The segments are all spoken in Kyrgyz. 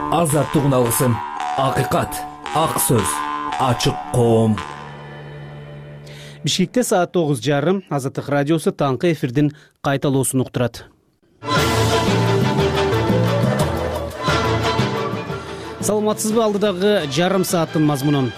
Азаттыгын алгысым, акыйкат, ак сөз, ачык коом. Бишкекте саат 9:30 Азаттык радиосу таңкы эфирдин кайталоосун уктурат. Саламатсызбы, алдыдагы жарым сааттын мазмунун.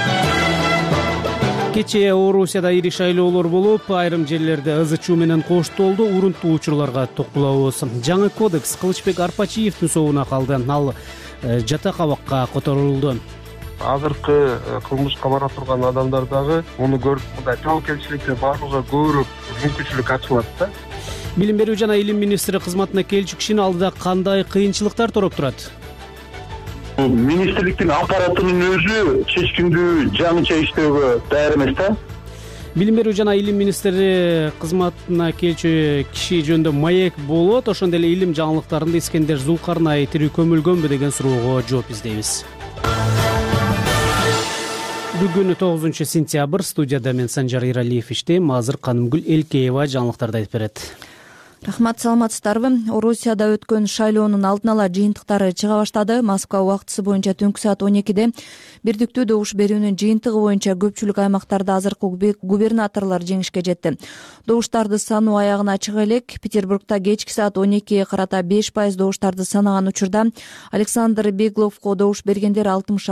Кечээ Орусияда ири шайлоолор болуп, айрым жерлерде ызы чуу менен коштолду. Урунттуу учурларга токтолобуз. Жаңы кодекс Кылычбек Арпачиевдин соогуна калды. Ал жатак абакка которулду. Азыркы кылмышка бара турган адамдар дагы муну көрүп, мындай жоопкерчиликти баарууга көбүрөөк мүмкүнчүлүк ачылат да. Билим берүү жана илим министри кызматына келчү кишинин алдыда кандай кыйынчылыктар туруп турат? Министрликтин аппаратынын өзү чечкиндүү жаңыча иштөөгө даяр эмес да. Билим берүү жана илим министри кызматына келчү киши жөнүндө маек болот. Ошондой эле илим жаңылыктарында Искендер Зулкарнай тирүү көмүлгөнбү деген суроого жооп издейбиз. Бүгүн 9 сентябрь, студияда мен Санжар Иралиев иштейм. Азыр Канымгүл Элкеева жаңылыктарды айтып берет. Рахмат, саламатсыздарбы? Орусияда өткөн шайлоонун алдын ала жыйынтыктары чыга баштады. Москва убактысы боюнча түнкү саат 12-де бирдиктүү добуш берүүнүн жыйынтыгы боюнча көпчүлүк аймактарда азыркы губернаторлор жеңишке жетти. Добуштарды саноо аягына чыга элек. Петербургда кечки саат 12-ге карата 5% добуштарды санаган учурда Александр Бегловго добуш бергендер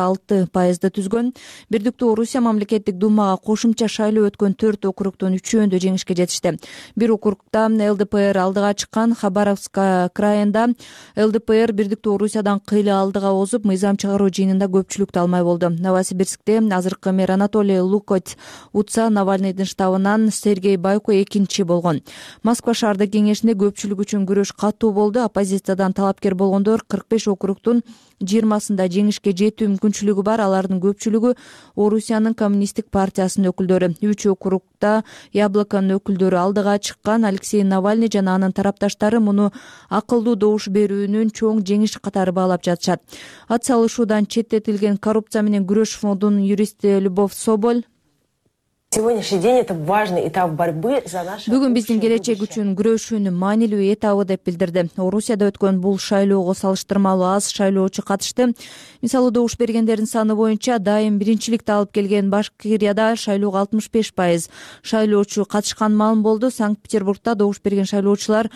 66% түзгөн. Бирдиктүү Орусия мамлекеттик думага кошумча шайлоо өткөн 4 округдун 3-өндө жеңишке жетишти. Бир округда ЛДПР алдыга чыккан. Хабаровск крайында ЛДПР бирдиктүү Орусиядан кыйла алдыга озуп, мыйзам чыгаруу жыйынында көпчүлүктү алмай болду. Новосибирскте азыркы мэр Анатолий Лукоть утса, Навальныйдын штабынан Сергей Байко экинчи болгон. Москва шаардык кеңешинде көпчүлүк үчүн күрөш катуу болду. Оппозициядан талапкер болгондор 45 округдун 20-сында жеңишке жетүү мүмкүнчүлүгү бар. Алардын көпчүлүгү Орусиянын коммунисттик партиясынын өкүлдөрү. 3 округда Яблоконун өкүлдөрү алдыга чыккан. Алексей Навальный жана анын тарапташтары муну акылдуу добуш берүүнүн чоң жеңиш катары баалап жатышат. Ат салышуудан четтетилген коррупция менен күрөш фондунун юристи Любовь Соболь: Сегодняшний день это важный этап борьбы за наше. Бүгүн биздин келечек үчүн күрөшүүнүн маанилүү этабы деп билдирди. Орусияда өткөн бул шайлоого салыштырмалуу аз шайлоочу катышты. Мисалы, добуш бергендердин саны боюнча дайым биринчиликти алып келген Башкирияда шайлоого 65% шайлоочу катышкан маалым болду. Санкт-Петербургда добуш берген шайлоочулар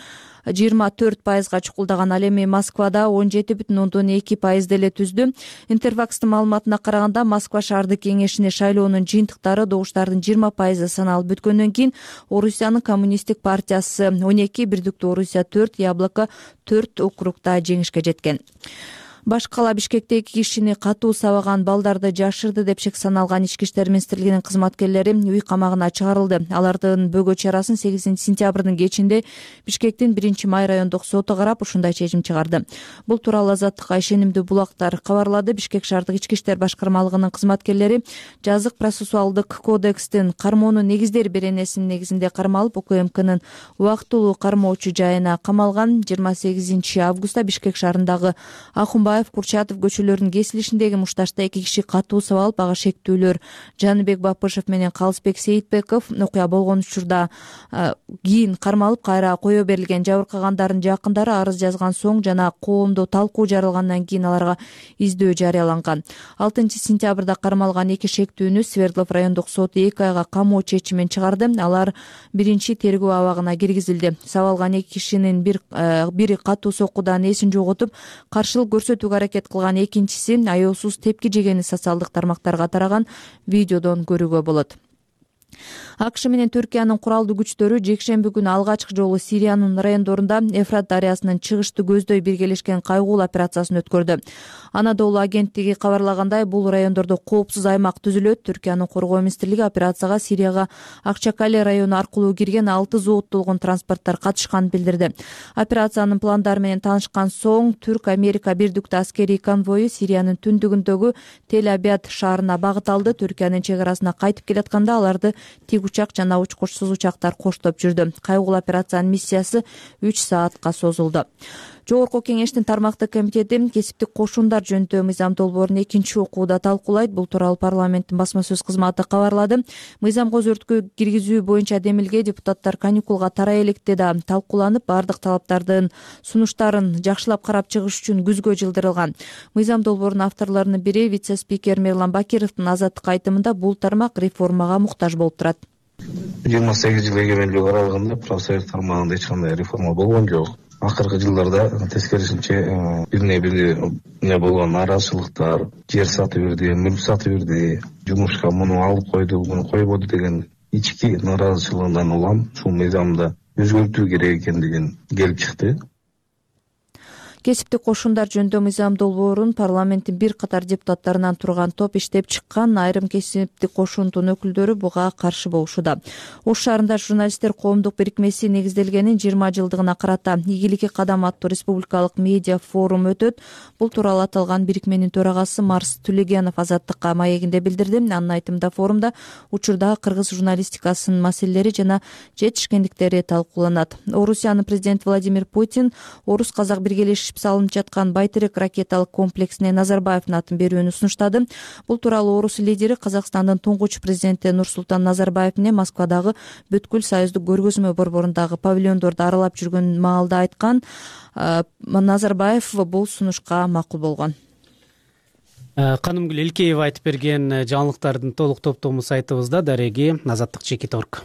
24%га чукулдаган. Ал эми Москвада 17,2% деле түздү. Интерфакстын маалыматына караганда, Москва шаардык кеңешине шайлоонун жыйынтыктары добуштардын 20% саналып бүткөндөн кийин Орусиянын коммунисттик партиясы 12, бирдиктүү Орусия 4, Яблоко 4 округда жеңишке жеткен. Башкала Бишкекте 2 кишини катуу сабаган балдарды жашырды деп шек саналган Ички иштер министрлигинин кызматкерлери үй камагына чыгарылды. Алардын бөгөө чарасын 8 сентябрдын кечинде Бишкектин 1-Май райондук соту карап, ушундай чечим чыгарды. Бул тууралуу Азаттыкка ишенимдүү булактар кабарлады. Бишкек шаардык Ички иштер башкармалыгынын кызматкерлери жазык процессуалдык кодекстин кармоонун негиздери беренесинин негизинде кармалып, УКМКнын убактылуу кармоочу жайына камалган. 28 августта Бишкек шаарындагы Ахунбаев, Курчатов көчөлөрүнүн кесилишиндеги мушташта 2 киши катуу сабалып, ага шектүүлөр Жаныбек Бапышев менен Калысбек Сейитбеков окуя болгон учурда кийин кармалып, кайра кое берилген. Жабыркагандардын жакындары арыз жазган соң жана коомдо талкуу жаралгандан кийин аларга издөө жарыяланган. 6 сентябрда кармалган 2 шектүүнү Свердлов райондук соту 2 айга камоо чечимин чыгарды. Алар 1 тергөө абагына киргизилди. Сабалган 2 кишинин бири катуу соккудан эсин жоготуп, каршылык көрсөтүүгө аракет кылган, экинчиси аеосуз тепки жегени социалдык тармактарга тараган видеодон көрүүгө болот. АКШ менен Түркиянын куралдуу күчтөрү жекшемби күнү алгачкы жолу Сириянын райондорунда Эфрат дарыясынын чыгышты көздөй биргелешкен кайгуулуу операциясын өткөрдү. Анадолу агенттиги кабарлагандай, бул райондордо коопсуз аймак түзүлөт. Түркиянын коргоо министрлиги операцияга Сирияга Акчакале району аркылуу кирген 6 зооттолгон транспорттор катышканын билдирди. Операциянын пландары менен таанышкан соң Түрк-Америка бирдиктүү аскерий конвою Сириянын түндүгүндөгү Тель-Абяд шаарына багыт алды. Түркиянын чек арасына кайтып келатканда аларды тик учак жана учкучсуз учактар коштоп жүрдү. Кайгылуу операциянын миссиясы 3 саатка созулду. Жогорку Кеңештин тармактык комитети кесиптик кошундар жөнүндө мыйзам долбоорун экинчи окууда талкуулайт. Бул тууралуу парламенттин басма сөз кызматы кабарлады. Мыйзамга өзгөртүү киргизүү боюнча демилге депутаттар каникулга тарай электе да талкууланып, бардык талаптардын сунуштарын жакшылап карап чыгыш үчүн күзгө жылдырылган. Мыйзам долбоорунун авторлорунун бири вице-спикер Мирлан Бакировдун Азаттыкка айтымында бул тармак реформага муктаж болуп турат. 28 жыл эгемендүүлүк аралыгында профсоюз тармагында эч кандай реформа болгон жок. Акыркы жылдарда тескерисинче бири болгон нараазычылыктар, жер сатып берди, мүлк сатып берди, жумушка муну алып койду, муну койбоду деген ички нараазычылыгынан улам ушул мыйзамда өзгөртүү керек экендигин келип чыкты. Кесиптик кошундар жөнүндө мыйзам долбоорун парламенттин бир катар депутаттарынан турган топ иштеп чыккан. Айрым кесиптик кошунтун өкүлдөрү буга каршы болушуда. Ош шаарында журналисттер коомдук бирикмеси негизделгенин 20 жылдыгына карата ийгиликке кадам аттуу республикалык медиа форум өтөт. Бул тууралуу аталган бирикменин төрагасы Марс Түлегенов Азаттыкка маегинде билдирди. Анын айтымында форумда учурдагы кыргыз журналистикасынын маселелери жана жетишкендиктери талкууланат. Орусиянын президенти Владимир Путин орус-казак биргелешип салынып жаткан Байтерек ракеталык комплексине Назарбаевдин атын берүүнү сунуштады. Бул тууралуу орус лидери Казакстандын туңгуч президенти Нурсултан Назарбаев менен Москвадагы Бүткүл союздук көргөзмө борборундагы павильондорду аралап жүргөн маалда айткан. Назарбаев бул сунушка макул болгон. Канымгүл Элкеева айтып берген жаңылыктардын толук топтому сайтыбызда. Дареги Азаттык.org.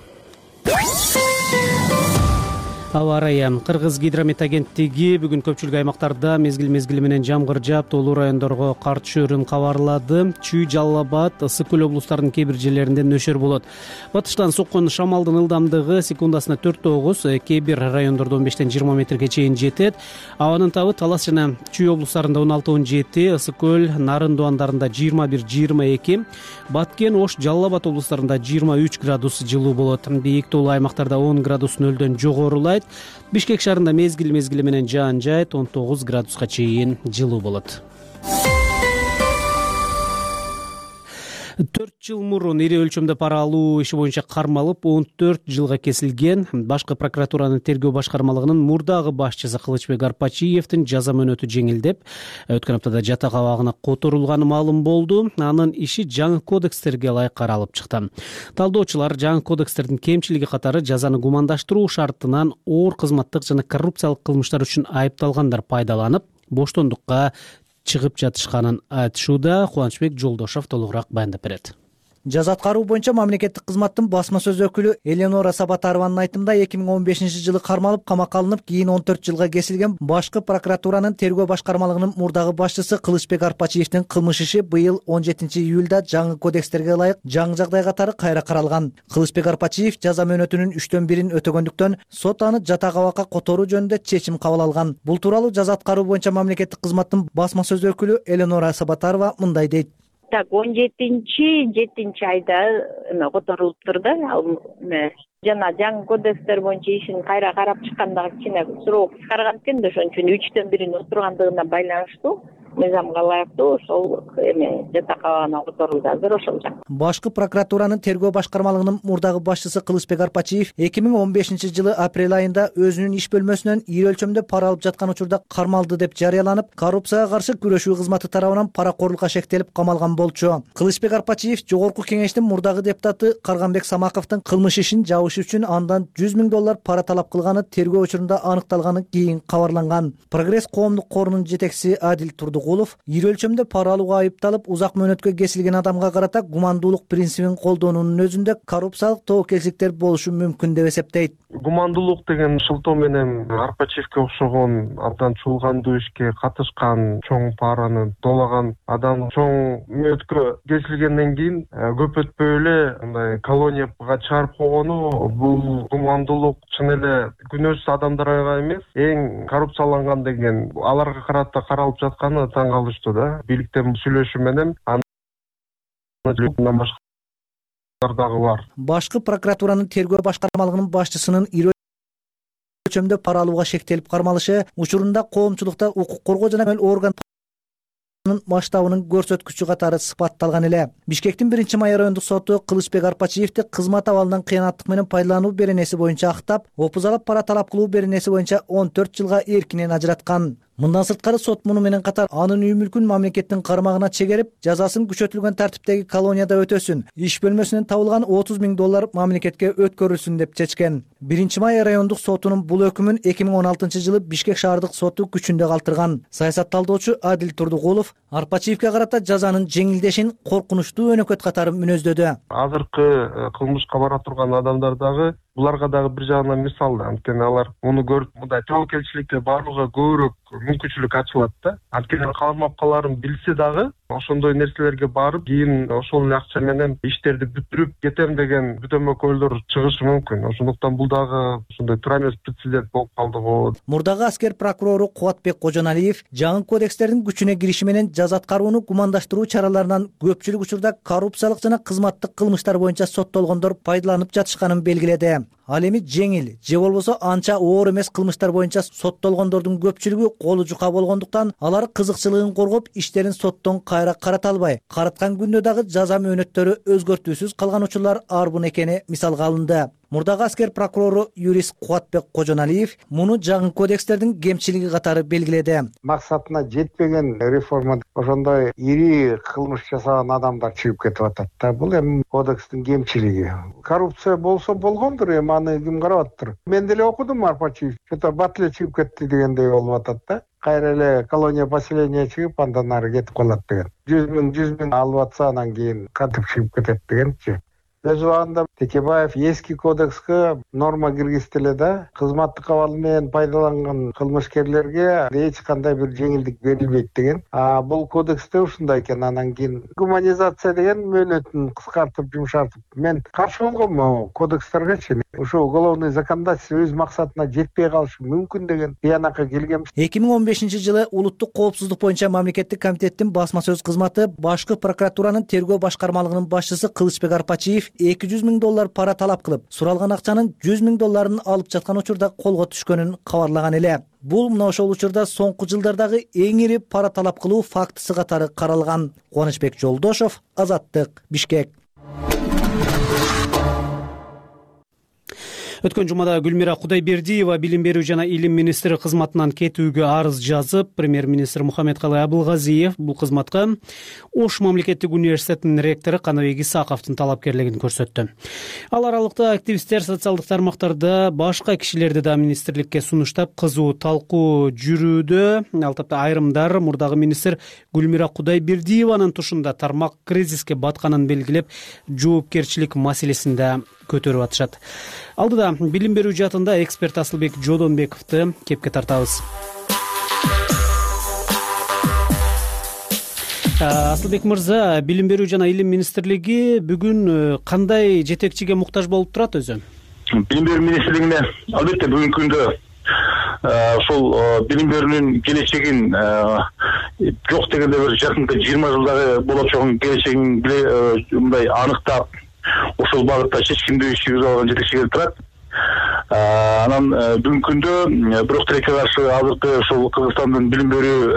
Аба ырайы. Кыргыз гидромет агенттиги бүгүн көпчүлүк аймактарда мезгил менен жамгыр жаап, тоолуу райондорго кар түшөрүн кабарлады. Чүй, Жалал Абад, Ысык көл облустарынын кээ бир жерлеринде нөшөр болот. Батыштан соккон шамалдын ылдамдыгы секундасына 4-9, кээ бир райондордо 15-20 метрге чейин жетет. Абанын табы Талас жана Чүй облустарында 16-17, Ысык көл, Нарын дуандарында 21-22, Баткен, Ош, Жалал Абад облустарында 23 градус жылуу болот. Бийик тоолуу аймактарда 10 градус нөлдөн жогорулайт. Бишкек шаарында мезгил менен жаан жайт, 19 градуска чейин жылуу болот. 4 жыл мурун ири өлчөмдө пара алуу иши боюнча кармалып 14 жылга кесилген башкы прокуратуранын тергөө башкармалыгынын мурдагы башчысы Кылычбек Арпачиевдин жаза мөөнөтү жеңилдеп, өткөн аптада жатак абагына которулганы маалым болду. Анын иши жаңы кодекстерге ылайык каралып чыкты. Талдоочулар жаңы кодекстердин кемчилиги катары жазаны гумандаштыруу шартынан оор кызматтык жана коррупциялык кылмыштар үчүн айыпталгандар пайдаланып, боштондукка чыгып жатышканын айтышууда. Кубанычбек Жолдошов толугураак баяндап берет. Жаза аткаруу боюнча мамлекеттик кызматтын басма сөз өкүлү Эленора Сабатарованын айтымында 2015 жылы кармалып, камакка алынып, кийин 14 жылга кесилген башкы прокуратуранын тергөө башкармалыгынын мурдагы башчысы Кылычбек Арпачиевдин кылмыш иши быйыл 17 июлда жаңы кодекстерге ылайык жаңы жагдай катары кайра каралган. Кылычбек Арпачиев жаза мөөнөтүнүн 3/1 өтөгөндүктөн сот аны жатак абакка которуу жөнүндө чечим кабыл алган. Бул тууралуу жаза аткаруу боюнча мамлекеттик кызматтын басма сөз өкүлү Эленора Сабатарова мындай дейт. Так, 17 айда которулуптур да. Жана жаңы кодекстер боюнча ишин кайра карап чыкканда кичине суроо кыскарган экен да, ошон үчүн 3/1 отургандыгына байланыштуу мыйзамга ылайыктуу ошол жатак абагына которулду азыр ошол жак. Башкы прокуратуранын тергөө башкармалыгынын мурдагы башчысы Кылычбек Арпачиев 2015 жылы апрель айында өзүнүн иш бөлмөсүнөн ири өлчөмдө пара алып жаткан учурда кармалды деп жарыяланып, коррупцияга каршы күрөшүү кызматы тарабынан паракорлукка шектелип камалган болчу. Кылычбек Арпачиев Жогорку Кеңештин мурдагы депутаты Карганбек Самаковдун кылмыш ишин жабыш үчүн андан 100 000 доллар пара талап кылганы тергөө учурунда аныкталганы кийин кабарланган. Прогресс коомдук корунун жетекчиси Адил Турдугулов ири өлчөмдө пара алууга айыпталып, узак мөөнөткө кесилген адамга карата гумандуулук принцибин колдоонунун өзүндө коррупциялык тобокелчиликтер болушу мүмкүн деп эсептейт. Гумандуулук деген шылтоо менен Арпачиевке окшогон абдан чуулгандуу ишке катышкан, чоң параны доолаган адам чоң мөөнөткө кесилгенден кийин көп өтпөй эле мындай колонияга чыгарып койгону бул гумандуулук чын эле күнөөсүз адамдарга эмес, эң коррупцияланган деген аларга карата каралып жатканы таң калыштуу да. Бийликтен сүйлөшүү менен андан башка дагы бар. Башкы прокуратуранын тергөө башкармалыгынын башчысынын ири өлчөмдө пара алууга шектелип кармалышы учурунда коомчулукта укук коргоо жана орган масштабынын көрсөткүчү катары сыпатталган эле. Бишкектин 1-май райондук соту Кылычбек Арпачиевди кызмат абалынан кыянаттык менен пайдалануу беренеси боюнча актап, опузалап пара талап кылуу беренеси боюнча 14 жылга эркинен ажыраткан. Мындан сырткары сот муну менен катар анын үй мүлкүн мамлекеттин кармагына чегерип, жазасын күчөтүлгөн тартиптеги колонияда өтөсүн, иш бөлмөсүнөн табылган $30,000 мамлекетке өткөрүлсүн деп чечкен. 1-май райондук сотунун бул өкүмүн 2016 жылы Бишкек шаардык соту күчүндө калтырган. Саясатталдоочу Адил Турдугулов Арпачиевге карата жазанын жеңилдешин коркунучтуу өнөкөт катары мүнөздөдү. Азыркы кылмышка бара турган адамдар дагы буларга дагы бир жагынан мисал. Анткени алар муну көрүп, мындай тобокелчиликке барууга көбүрөөк мүмкүнчүлүк ачылат да. Анткени кармапкаларын билсе дагы ошондой нерселерге барып, кийин ошол эле акча менен иштерди бүтүрүп кетем деген бүтөмөкөйлөр чыгышы мүмкүн. Ошондуктан бул дагы ошондой туура эмес прецедент болуп калды го. Мурдагы аскер прокурору Кубатбек Кожоналиев жаңы кодекстердин күчүнө кириши менен жаза аткарууну гумандаштыруу чараларынан көпчүлүк учурда коррупциялык жана кызматтык кылмыштар боюнча соттолгондор пайдаланып жатышканын белгиледи. Ал эми жеңил же болбосо анча оор эмес кылмыштар боюнча соттолгондордун көпчүлүгү колу жука болгондуктан алар кызыкчылыгын коргоп иштерин соттон кайра карата албай, караткан күндө дагы жаза мөөнөттөрү өзгөртүүсүз калган учурлар арбын экени мисалга алынды. Мурдагы аскер прокурору юрист Кубатбек Кожоналиев муну жаңы кодекстердин кемчилиги катары белгиледи. Максатына жетпеген реформа ошондой ири кылмыш жасаган адамдар чыгып кетип атат да. Бул эми кодекстин кемчилиги. Коррупция болсо болгондур, эми аны ким карап атыптыр? Мен деле окудум Арпачиев. Что-то бат эле чыгып кетти дегендей болуп атат да. Кайра эле колония поселения чыгып, андан ары кетип калат деген. 100 миң алып атса, анан кийин кантип чыгып кетет дегенчи. Өз убагында Текебаев эски кодекске норма киргизди да, кызматтык абал менен пайдаланган кылмышкерлерге эч кандай бир жеңилдик берилбейт деген. Бул кодексте ушундай экен. Анан кийин гуманизация деген мөөнөтүн кыскартып, жумшартып. Мен каршы болгом кодекстергечи. Ошо уголовный законодательство өз максатына жетпей калышы мүмкүн деген тыянакка келгем. 2015 жылы улуттук коопсуздук боюнча мамлекеттик комитеттин басма сөз кызматы башкы прокуратуранын тергөө башкармалыгынын башчысы Кылычбек Арпачиев $200,000 пара талап кылып, суралган акчанын $100,000 алып жаткан учурда колго түшкөнүн кабарлаган эле. Бул мына ошол учурда соңку жылдардагы эң ири пара талап кылуу фактысы катары каралган. Кубанычбек Жолдошов, Азаттык, Бишкек. Өткөн жумада Гүлмира Кудайбердиева билим берүү жана илим министри кызматынан кетүүгө арыз жазып, премьер-министр Мухаммедкалый Абылгазиев бул кызматка Ош мамлекеттик университетинин ректору Канабек Исаковдун талапкерлигин көрсөттү. Ал аралыкта активисттер социалдык тармактарда башка кишилерди да министрликке сунуштап кызуу талкуу жүрүүдө. Ал тапта айрымдар мурдагы министр Гүлмира Кудайбердиеванын тушунда тармак кризиске батканын белгилеп, жоопкерчилик маселесин да көтөрүп атышат. Алдыда билим берүү жаатында эксперт Асылбек Жодонбековду кепке тартабыз. Асылбек мырза, билим берүү жана илим министрлиги бүгүн кандай жетекчиге муктаж болуп турат өзү? Билим берүү министрлигине албетте бүгүнкү күндө ошол билим берүүнүн келечегин жок дегенде бир жакынкы 20 жылдагы болочогун келечегин мындай аныктап, ошол багытта чечкиндүү иш жүргүзүп алган жетекчи келип турат. Анан бүгүнкү күндө бирок тилекке каршы азыркы ошол Кыргызстандын билим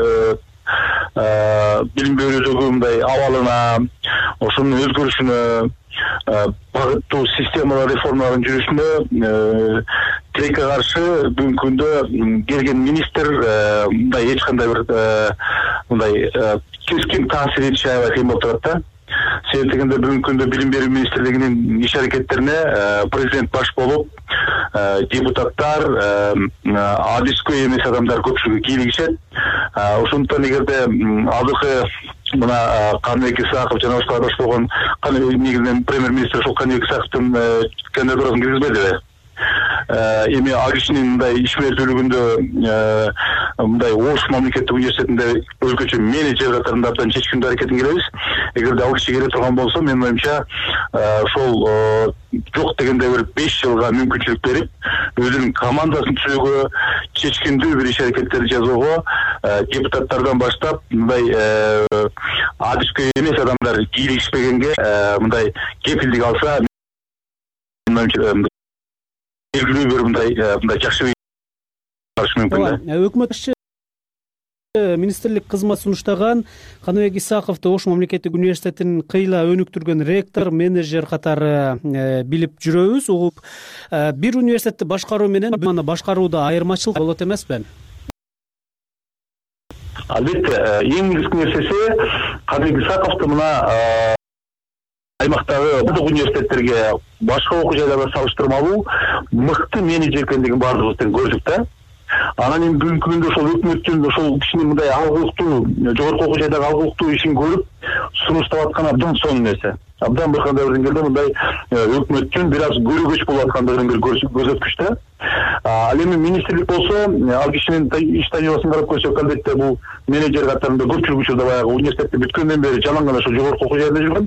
берүүдөгү мындай абалына, ошонун өзгөрүшүнө, багыттуу системалар реформалардын жүрүшүнө тилекке каршы бүгүнкү күндө келген министр мындай эч кандай бир мындай кескин таасир этише аябай кыйын болуп турат да. Себеби дегенде бүгүнкү күндө билим берүү министрлигинин иш аракеттерине президент баш болуп, депутаттар, адискөй эмес адамдар көпчүлүгү кийлигишет. Ошондуктан эгерде азыркы мына Канабек Исаков жана башкалар баш болгон негизинен премьер-министр ошол Канабек Исаковдун кандидатурасын киргизбедиби? Эми ал кишинин мындай иш менчүлүгүндө мындай Ош мамлекеттик университетинде өзгөчө менеджер катарында абдан чечкиндүү аракетин келебиз. Эгерде ал киши келе турган болсо, менин оюмча, ошол жок дегенде бир 5 жылга мүмкүнчүлүк берип, өзүнүн командасын түзүүгө, чечкиндүү бир иш аракеттерди жасоого, депутаттардан баштап мындай адискөй эмес адамдар кийлигишпегенге мындай кепилдик алса, менин оюмча белгилүү бир мындай жакшы мүмкүн да. Өкмөт министрлик кызмат сунуштаган Каныбек Исаковду Ош мамлекеттик университетин кыйла өнүктүргөн ректор, менеджер катары билип жүрөбүз. Угуп, бир университетти башкаруу менен аны башкарууда айырмачылык болот эмеспи? Албетте, эң негизги нерсеси Каныбек Исаковду мына аймактагы бардык университеттерге, башка окуу жайларга салыштырмалуу мыкты менеджер экендигин баардыгыбыз тең көрдүк да. Анан эми бүгүнкү күндө ошол өкмөттүн ошол кишинин мындай алгылыктуу, жогорку окуу жайдагы алгылыктуу ишин көрүп сунуштап аткан абдан сонун нерсе. Абдан бир кандай деңгээлде мындай өкмөттүн бир аз көрөгөч болуп аткандыгынын бир көрсөткүч да. Ал эми министрлик болсо, ал кишинин иш тажрыйбасын карап көрсөк, албетте бул менеджер катарында көпчүлүк учурда баягы университетти бүткөндөн бери жалаң гана ошо жогорку окуу жайында жүргөн.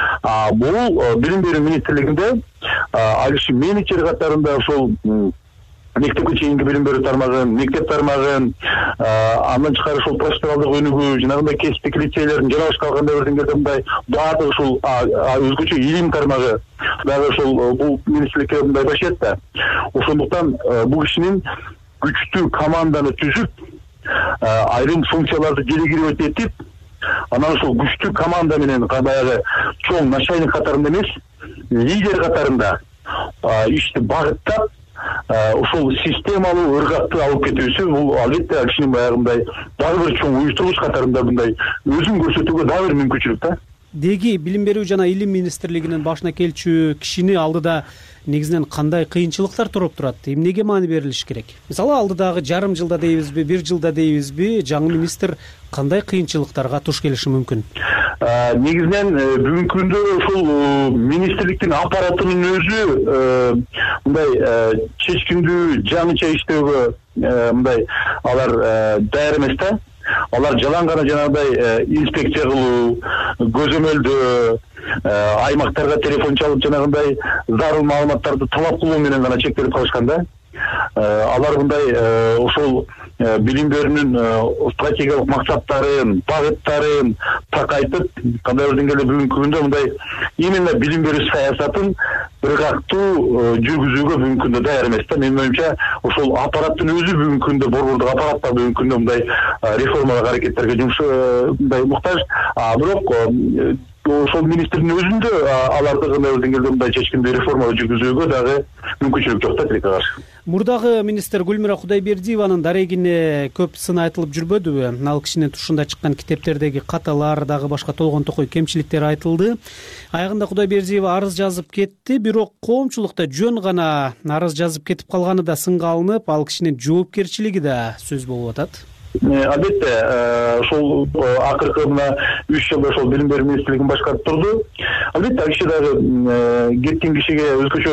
Бул билим берүү министрлигинде ал киши менеджер катарында ошол мектепке чейинки билим берүү тармагын, мектеп тармагын, андан тышкары ошол профессионалдык өнүгүү, жанагындай кесиптик лицейлердин жана башка кандай бир деңгээлде мындай баардык ушул өзгөчө илим тармагы дагы ошол бул министрликке мындай башет да. Ошондуктан бул кишинин күчтүү команданы түзүп, айрым функцияларды делегировать этип, анан ошол күчтүү команда менен баягы чоң начальник катарында эмес, лидер катарында ишти багыттап, ошол системалуу ыргакты алып кетүүсү, бул албетте ал кишинин баягындай дагы бир чоң уюштургуч катарында мындай өзүн көрсөтүүгө дагы бир мүмкүнчүлүк да. Деги билим берүү жана илим министрлигинин башына келчү кишини алдыда негизинен кандай кыйынчылыктар туруп турат? Эмнеге маани берилиш керек? Мисалы, алдыдагы жарым жылда дейбизби, бир жылда дейбизби, жаңы министр кандай кыйынчылыктарга туш келиши мүмкүн? Негизинен бүгүнкү күндө ушул министрликтин аппаратынын өзү мындай чечкиндүү, жаңыча иштөөгө мындай алар даяр эмес да. Алар жалаң гана жанагындай инспекция кылуу, көзөмөлдөө, аймактарга телефон чалып жанагындай зарыл маалыматтарды талап кылуу менен гана чектелип калышкан да. Алар мындай ошол билим берүүнүн стратегиялык максаттарын, багыттарын такайтып, кандай бир деңгээлде бүгүнкү күндө мындай именно билим берүү саясатын ыргактуу жүргүзүүгө бүгүнкү күндө даяр эмес да. Менин оюмча, ошол аппараттын өзү бүгүнкү күндө, борбордук аппараттар бүгүнкү күндө мындай реформалык аракеттерге мындай муктаж. Бирок ошол министрдин өзүндө аларды кандай бир деңгээлде мындай чечкиндүү реформа жүргүзүүгө дагы мүмкүнчүлүк жок да тилекке каршы. Мурдагы министр Гүлмира Кудайбердиеванын дарегине көп сын айтылып жүрбөдүбү? Ал кишинин тушунда чыккан китептердеги каталар, дагы башка толгон токой кемчиликтер айтылды. Аягында Кудайбердиева арыз жазып кетти, бирок коомчулукта жөн гана арыз жазып кетип калганы да сынга алынып, ал кишинин жоопкерчилиги да сөз болуп атат. Албетте, ошол акыркы мына 3 жылда ошол билим берүү министрлигин башкарып турду. Албетте, ал киши дагы кеткен кишиге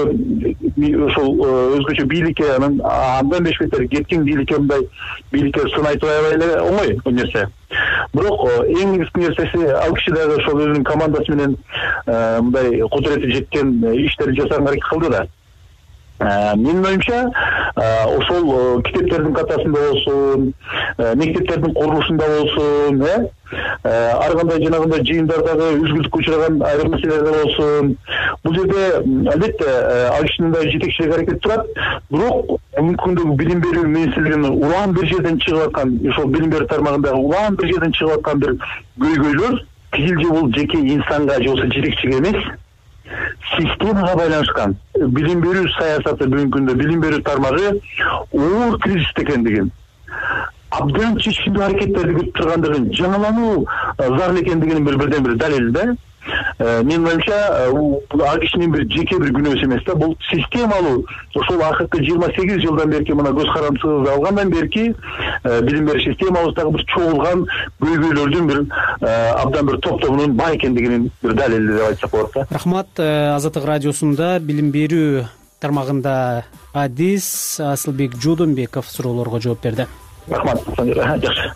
өзгөчө бийликке, андан бешбетер кеткен бийликке мындай бийликке сын айтып аябай эле оңой нерсе. Бирок эң негизги нерсеси, ал киши дагы ошол өзүнүн командасы менен мындай кудурети жеткен иштерди жасаганга аракет кылды да. Менин оюмча, ошол китептердин катасында болсун, мектептердин курулушунда болсун, ар кандай жанагындай жыйындардагы үзгүлтүккө учураган айрым маселелерде болсун, бул жерде албетте ал кишинин да жетекчилик аракети турат. Бирок мүмкүндүгү билим берүү министрлигинин улам бир жерден чыгып аткан, ошол билим берүү тармагындагы улам бир жерден чыгып аткан бир көйгөйлөр тигил же бул жеке инсанга же болбосо жетекчиге эмес, системага байланышкан. Билим берүү саясаты бүгүнкү күндө билим берүү тармагы оор кризисте экендигин, абдан чечкиндүү аракеттерди күтүп тургандыгын, жаңылануу зарыл экендигинин бирден бир далили да. Менин оюмча, ал кишинин бир жеке бир күнөөсү эмес да, бул системалуу ошол акыркы 28 жылдан берки мына көз карандысыбызды алгандан берки билим берүү системабыздагы бир чогулган көйгөйлөрдүн бир абдан бир топтобунун бай экендигинин бир далили деп айтсак болот да. Рахмат. Азаттык радиосунда билим берүү тармагында адис Асылбек Жодонбеков суроолорго жооп берди. Рахмат. Жакшы.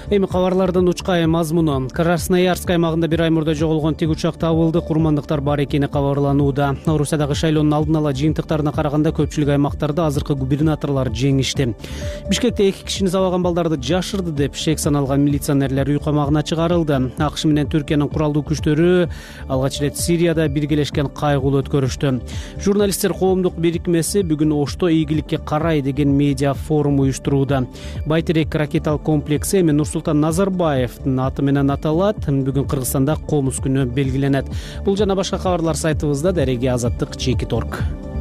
Эми кабарлардын учкай мазмуну. Красноярск аймагында бир ай мурда жоголгон тик учак табылды. Курмандыктар бар экени кабарланууда. Орусиядагы шайлоонун алдын ала жыйынтыктарына караганда көпчүлүк аймактарда азыркы губернаторлор жеңишти. Бишкекте 2 кишини сабаган балдарды жашырды деп шек саналган милиционерлер үй камагына чыгарылды. АКШ менен Түркиянын куралдуу күчтөрү алгач ирет Сирияда биргелешкен кайгылуу өткөрүштү. Журналисттер коомдук бирикмеси бүгүн Ошто ийгиликке карай деген медиа форум уюштурууда. Байтерек ракеталык комплекси эми Нурсултан Назарбаевдин аты менен аталат. Бүгүн Кыргызстанда комуз күнү белгиленет. Бул жана башка кабарлар сайтыбызда. Дареги Азаттык ЖК.орг.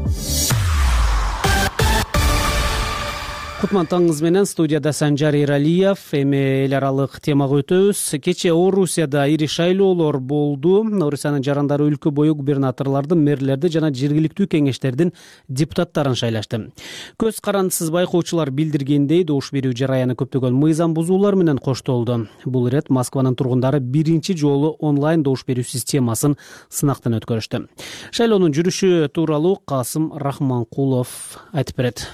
Кутман таңыңыз менен студияда Санжар Эралиев. Эми эл аралык темага өтөбүз. Кечээ Орусияда ири шайлоолор болду. Орусиянын жарандары өлкө бою губернаторлорду, мэрлерди жана жергиликтүү кеңештердин депутаттарын шайлашты. Көз карандысыз байкоочулар билдиргендей, добуш берүү жараяны көптөгөн мыйзам бузуулар менен коштолду. Бул ирет Москванын тургундары биринчи жолу онлайн добуш берүү системасын сынактан өткөрүштү. Шайлоонун жүрүшү тууралуу Касым Рахманкулов айтып берет.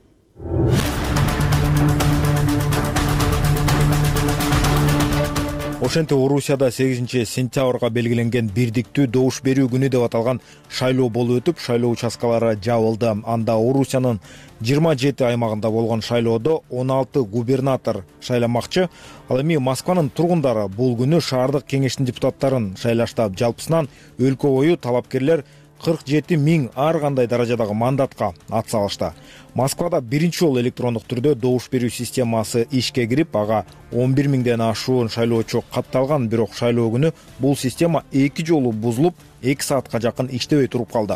Ошентип Орусияда 8-сентябрга белгиленген бирдиктүү добуш берүү күнү деп аталган шайлоо болуп өтүп, шайлоо участкалары жабылды. Анда Орусиянын 27 аймагында болгон шайлоодо 16 губернатор шайламакчы. Ал эми Москванын тургундары бул күнү шаардык кеңештин депутаттарын шайлашты. Жалпысынан өлкө бою талапкерлер 47 000 ар кандай даражадагы мандатка ат салышты. Москвада биринчи жолу электрондук түрдө добуш берүү системасы ишке кирип, ага 11 000ден ашуун шайлоочу катталган, бирок шайлоо күнү бул система 2 жолу бузулуп, 2 саатка жакын иштебей туруп калды.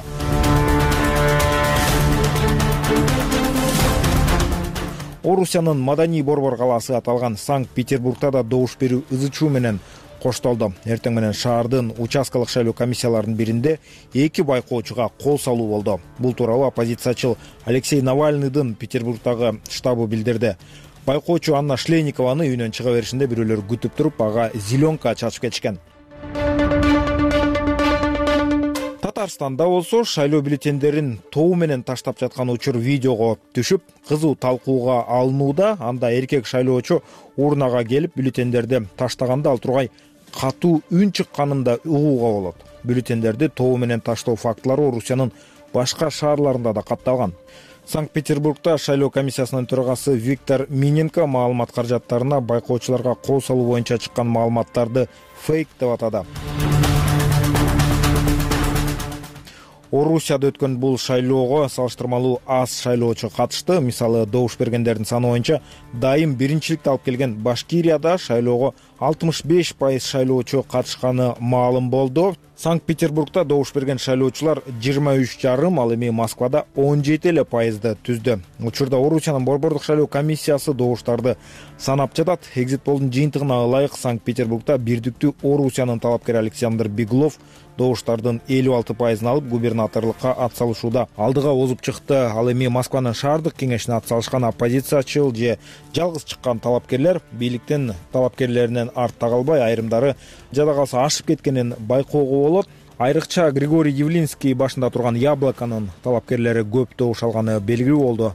Орусиянын Маданий Борбор калаасы аталган Санкт-Петербургда да добуш берүү ызы-чуу менен коштолду. Эртең менен шаардын участкалык шайлоо комиссияларынын биринде 2 байкоочуга кол салуу болду. Бул тууралуу оппозициячыл Алексей Навальныйдын Петербургдагы штабы билдирди. Байкоочу Анна Шлейникованы үйүнөн чыга беришинде бирөөлөр күтүп туруп, ага зеленка чачып кетишкен. Татарстанда болсо шайлоо бюллетендерин тобу менен таштап жаткан учур видеого түшүп, кызуу талкууга алынууда. Анда эркек шайлоочу урнага келип бюллетендерди таштаганда ал тургай катуу үн чыкканын да угууга болот. Бюллетендерди тобу менен таштоо фактылары Орусиянын башка шаарларында да катталган. Санкт-Петербургда шайлоо комиссиясынын төрагасы Виктор Миненко маалымат каражаттарына байкоочуларга кол салуу боюнча чыккан маалыматтарды фейк деп атады. Орусияда өткөн бул шайлоого салыштырмалуу аз шайлоочу катышты. Мисалы, добуш бергендердин саны боюнча дайым биринчиликти алып келген Башкирияда шайлоого 65% шайлоочу катышканы маалым болду. Санкт-Петербургда добуш берген шайлоочулар 23,5, ал эми Москвада 17% түздү. Учурда Орусиянын борбордук шайлоо комиссиясы добуштарды санап жатат. Экзит-полдун жыйынтыгына ылайык Санкт-Петербургда бирдиктүү Орусиянын талапкери Александр Беглов добуштардын 56% алып губернаторлукка ат салышууда алдыга озуп чыкты. Ал эми Москванын шаардык кеңешине ат салышкан оппозициячыл же жалгыз чыккан талапкерлер бийликтин талапкерлеринен артта калбай, айрымдары жада калса ашып кеткенин байкоого болот. Айрыкча Григорий Явлинский башында турган Яблоканын талапкерлери көп добуш алганы белгилүү болду.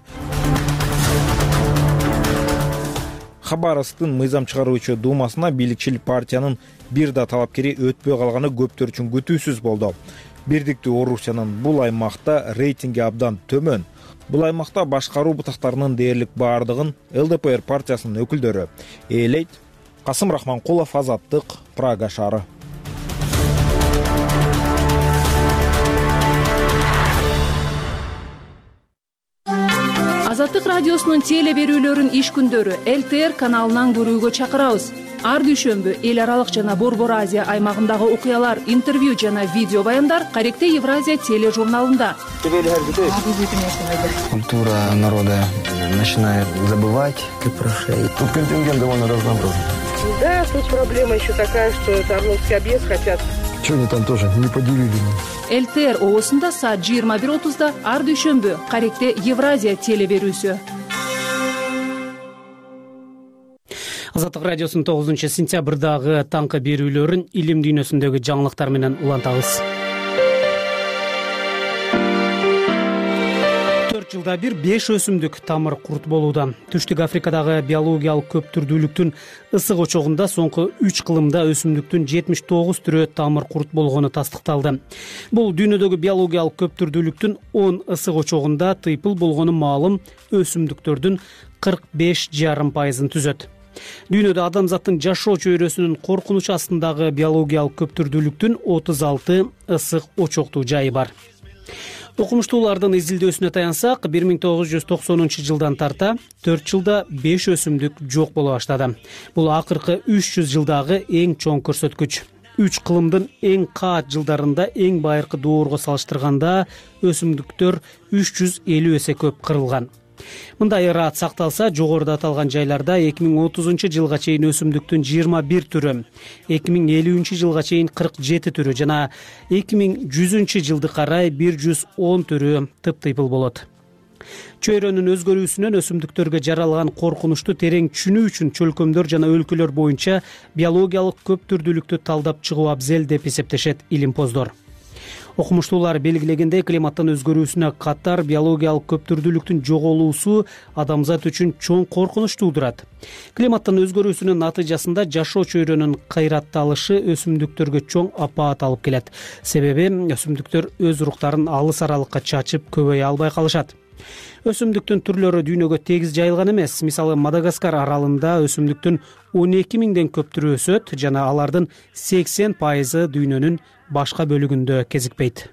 Хабаровсктын мыйзам чыгаруучу думасына бийликчил партиянын бир да талапкери өтпөй калганы көптөр үчүн күтүүсүз болду. Бирдиктүү Орусиянын бул аймакта рейтинги абдан төмөн. Бул аймакта башкаруу бутактарынын дээрлик баардыгын ЛДПР партиясынын өкүлдөрү ээлейт. Касым Рахманкулов, Азаттык, Прага шаары. Азаттык радиосунун теле берүүлөрүн иш күндөрү ЛТР каналынан көрүүгө чакырабыз. Ар дүйшөмбү эл аралык жана Борбор Азия аймагындагы окуялар, интервью жана видео баяндар Каректе Евразия тележурналында. Культура народа начинает забывать про шеи. Тут контингент довольно разнообразный. Да, тут проблема еще такая, что это Орловский объезд хотят. Что они там тоже не поделили? ЛТР оосунда саат 21:30 ар дүйшөмбү Каректе Евразия теле берүүсү. Азаттык радиосунун 9-сентябрдагы таңкы берүүлөрүн илим дүйнөсүндөгү жаңылыктар менен улантабыз. 4 жылда бир 5 өсүмдүк тамыр курт болууда. Түштүк Африкадагы биологиялык көп түрдүүлүктүн ысык очогунда соңку 3 кылымда өсүмдүктүн 79 түрү тамыр курт болгону тастыкталды. Бул дүйнөдөгү биологиялык көп түрдүүлүктүн 10 ысык очогунда тыйпыл болгону маалым өсүмдүктөрдүн 45,5% түзөт. Дүйнөдө адамзаттын жашоо чөйрөсүнүн коркунуч астындагы биологиялык көп түрдүүлүктүн 36 ысык очоктуу жайы бар. Окумуштуулардын изилдөөсүнө таянсак, 1990 жылдан тарта 4 жылда 5 өсүмдүк жок боло баштады. Бул акыркы 300 жылдагы эң чоң көрсөткүч. 3 кылымдын эң каат жылдарында эң байыркы доорго салыштырганда өсүмдүктөр 350 эсе көп кырылган. Мындай ыраат сакталса, жогоруда аталган жайларда 2030 жылга чейин өсүмдүктүн 21 түрү, 2050 жылга чейин 47 түрү жана 2100 жылды карай 110 түрү тыптыйпыл болот. Чөйрөнүн өзгөрүүсүнөн өсүмдүктөргө жаралган коркунучту терең түшүнүү үчүн чөлкөмдөр жана өлкөлөр боюнча биологиялык көп түрдүүлүктү талдап чыгуу абзел деп эсептешет илимпоздор. Окумуштуулар белгилегендей, климаттын өзгөрүүсүнө катар биологиялык көп түрдүүлүктүн жоголуусу адамзат үчүн чоң коркунуч туудурат. Климаттын өзгөрүүсүнүн натыйжасында жашоо чөйрөнүн кыйратталышы өсүмдүктөргө чоң апаат алып келет. Себеби өсүмдүктөр өз уруктарын алыс аралыкка чачып көбөйө албай калышат. Өсүмдүктүн түрлөрү дүйнөгө тегиз жайылган эмес. Мисалы, Мадагаскар аралында өсүмдүктүн 12 миңден көп түрү өсөт жана алардын 80% дүйнөнүн башка бөлүгүндө кезикпейт.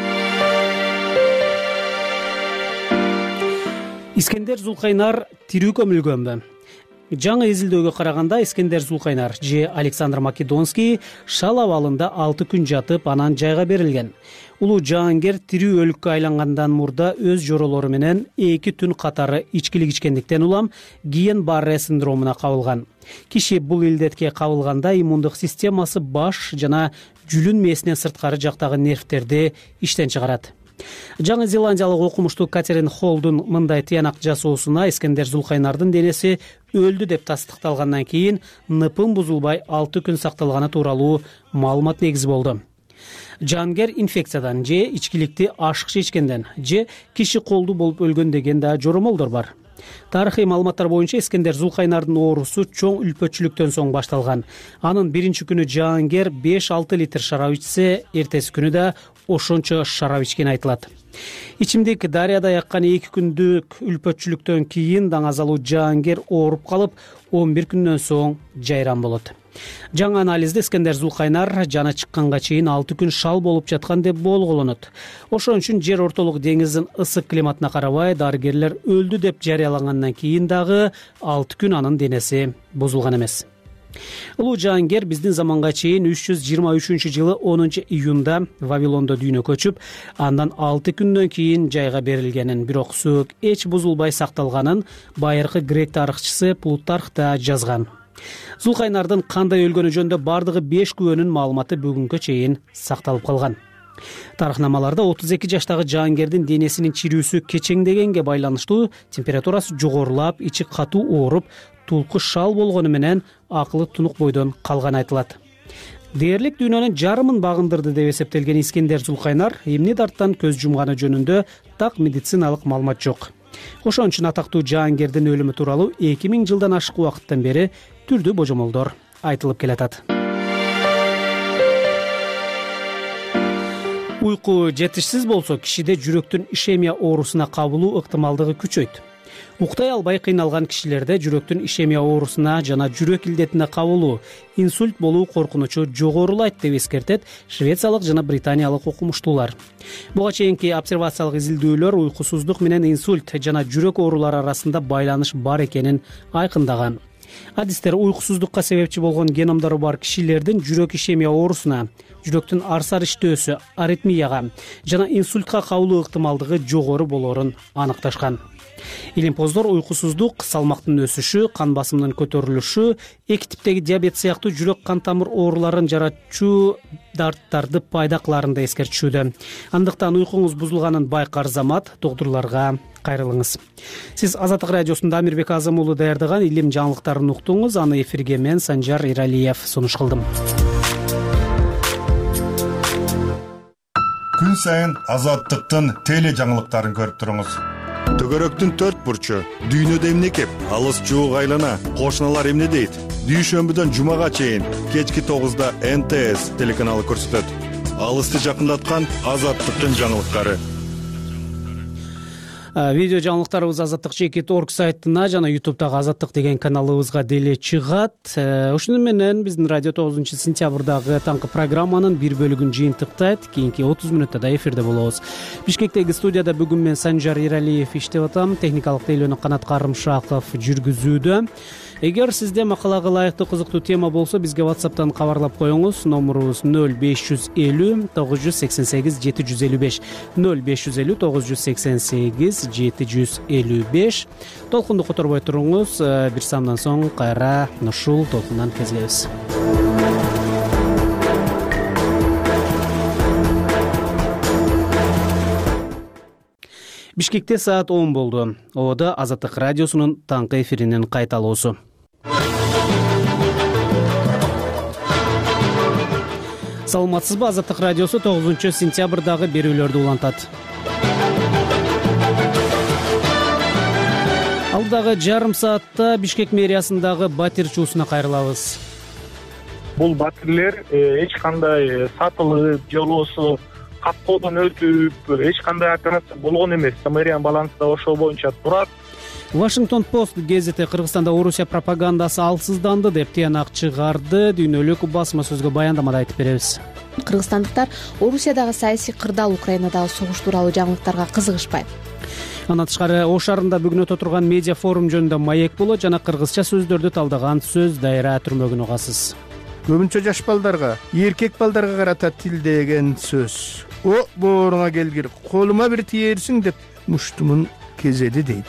Искендер Зулкайнар тирүү көмүлгөнбү? Жаңы изилдөөгө караганда, Искендер Зулкайнар же Александр Македонский шал абалында 6 күн жатып, анан жайга берилген. Улуу жаангер тирүү өлүккө айлангандан мурда өз жоролору менен 2 түн катары ичкилик ичкендиктен улам Гиен-Барре синдромуна кабылган. Киши бул илдетке кабылганда иммундук системасы баш жана жүлүн мээсинен сырткары жактагы нервтерди иштен чыгарат. Жаңы Зеландиялык окумуштуу Катерин Холдун мындай тыянак жасоосуна Искендер Зулкайнардын денеси өлдү деп тастыкталгандан кийин ныпын бузулбай 6 күн сакталганы тууралуу маалымат негиз болду. Жаангер инфекциядан же ичкиликти ашыкча ичкенден же киши колду болуп өлгөн деген да жоромолдор бар. Тарыхый маалыматтар боюнча Искендер Зулкайнардын оорусу чоң үлпөчүлүктөн соң башталган. Анын биринчи күнү жаангер 5-6 литр шарап ичсе, эртеси күнү да ошончо шарап ичкени айтылат. Ичимдик дарыяда яккан 2 күндүк үлпөчүлүктөн кийин даңазалуу жаангер ооруп калып, 11 күндөн соң жайран болот. Жаңы анализде Искендер Зулкайнар жаны чыкканга чейин 6 күн шал болуп жаткан деп болголонот. Ошон үчүн жер ортолук деңиздин ысык климатына карабай, дарыгерлер өлдү деп жарыялагандан кийин дагы 6 күн анын денеси бузулган эмес. Улуу жаангер биздин заманга чейин 323 жылы 10 июнда Вавилондо дүйнө көчүп, андан 6 күндөн кийин жайга берилгенин, бирок сөөк эч бузулбай сакталганын байыркы грек тарыхчысы Плутарх да жазган. Зулкайнардын кандай өлгөнү жөнүндө бардыгы 5 күбөнүн маалыматы бүгүнгө чейин сакталып калган. Тарыхнамаларда 32 жаштагы жаангердин денесинин чирүүсү кечеңдегенге байланыштуу температурасы жогорулап, ичи катуу ооруп, тулку шал болгону менен акылы тунук бойдон калганы айтылат. Дээрлик дүйнөнүн жарымын багындырды деп эсептелген Искендер Зулкайнар эмне дарттан көз жумганы жөнүндө так медициналык маалымат жок. Ошон үчүн атактуу жаангердин өлүмү тууралуу 2000 жылдан ашык убакыттан бери түрдүү божомолдор айтылып келатат. Уйку жетишсиз болсо, кишиде жүрөктүн ишемия оорусуна кабылуу ыктымалдыгы күчөйт. Уктай албай кыйналган кишилерде жүрөктүн ишемия оорусуна жана жүрөк илдетине кабылуу, инсульт болуу коркунучу жогорулайт деп эскертет швециялык жана британиялык окумуштуулар. Буга чейинки обсервациялык изилдөөлөр уйкусуздук менен инсульт жана жүрөк оорулары арасында байланыш бар экенин айкындаган. Адистер уйкусуздукка себепчи болгон геномдору бар кишилердин жүрөк ишемия оорусуна, жүрөктүн арсар иштөөсү, аритмияга жана инсультка кабылуу ыктымалдыгы жогору болоорун аныкташкан. Илимпоздор уйкусуздук, салмактын өсүшү, кан басымынын көтөрүлүшү, эки типтеги диабет сыяктуу жүрөк кан тамыр ооруларын жаратчу дарттарды пайда кыларын да эскертишүүдө. Андыктан уйкуңуз бузулганын байкар замат доктурларга кайрылыңыз. Сиз Азаттык радиосунда Амирбек Азым уулу даярдаган илим жаңылыктарын уктуңуз. Аны эфирге мен Санжар Иралиев сунуш кылдым. Күн сайын Азаттыктын теле жаңылыктарын көрүп туруңуз. Төгөрөктүн 4 бурчу, дүйнөдө эмне кеп, алыс жуук айлана, кошуналар эмне дейт? Дүйшөмбүдөн жумага чейин кечки 9да НТС телеканалы көрсөтөт. Алысты жакындаткан Азаттыктын жаңылыктары. Видео жаңылыктарыбыз azаттык.org сайтына жана YouTube'дагы Азаттык деген каналыбызга деле чыгат. Ушуну менен биздин радио 9-сентябрдагы таңкы программанын бир бөлүгүн жыйынтыктайт. Кийинки 30 минутта да эфирде болобуз. Бишкектеги студияда бүгүн мен Санжар Иралиев иштеп атам. Техникалык тейлөөнү Канат Карымшаков жүргүзүүдө. Эгер сизде макалага ылайыктуу кызыктуу тема болсо, бизге WhatsApp'тан кабарлап коюңуз. Номурубуз 0550 988 755 0550 988 755. Толкунду которбой туруңуз. Бир самдан соң кайра ушул толкундан кезгебиз. Бишкекте саат 10 болду. Ода Азаттык радиосунун таңкы эфиринин кайталоосу. Саламатсызбы, Азаттык радиосу 9-сентябрдагы берүүлөрдү улантат. Алдагы жарым саатта Бишкек мэриясындагы батир чуусуна кайрылабыз. Бул батирлер эч кандай сатылып, же болбосо каткоодон өтүп, эч кандай операция болгон эмес. Мэриянын балансы да ошол боюнча турат. Вашингтон Пост гезити Кыргызстанда Орусия пропагандасы алсызданды деп тыянак чыгарды. Дүйнөлүк басма сөзгө баяндамада айтып беребиз. Кыргызстандыктар Орусиядагы саясий кырдаал, Украинадагы согуш тууралуу жаңылыктарга кызыгышпайт. Андан тышкары Ош шаарында бүгүн өтө турган медиа форум жөнүндө маек болот жана кыргызча сөздөрдү талдаган сөз дайра түрмөгүн угасыз. Көбүнчө жаш балдарга, эркек балдарга карата тилдеген сөз. О, бооруңа келгир, колума бир тиерсиң деп муштумун кезеди дейт.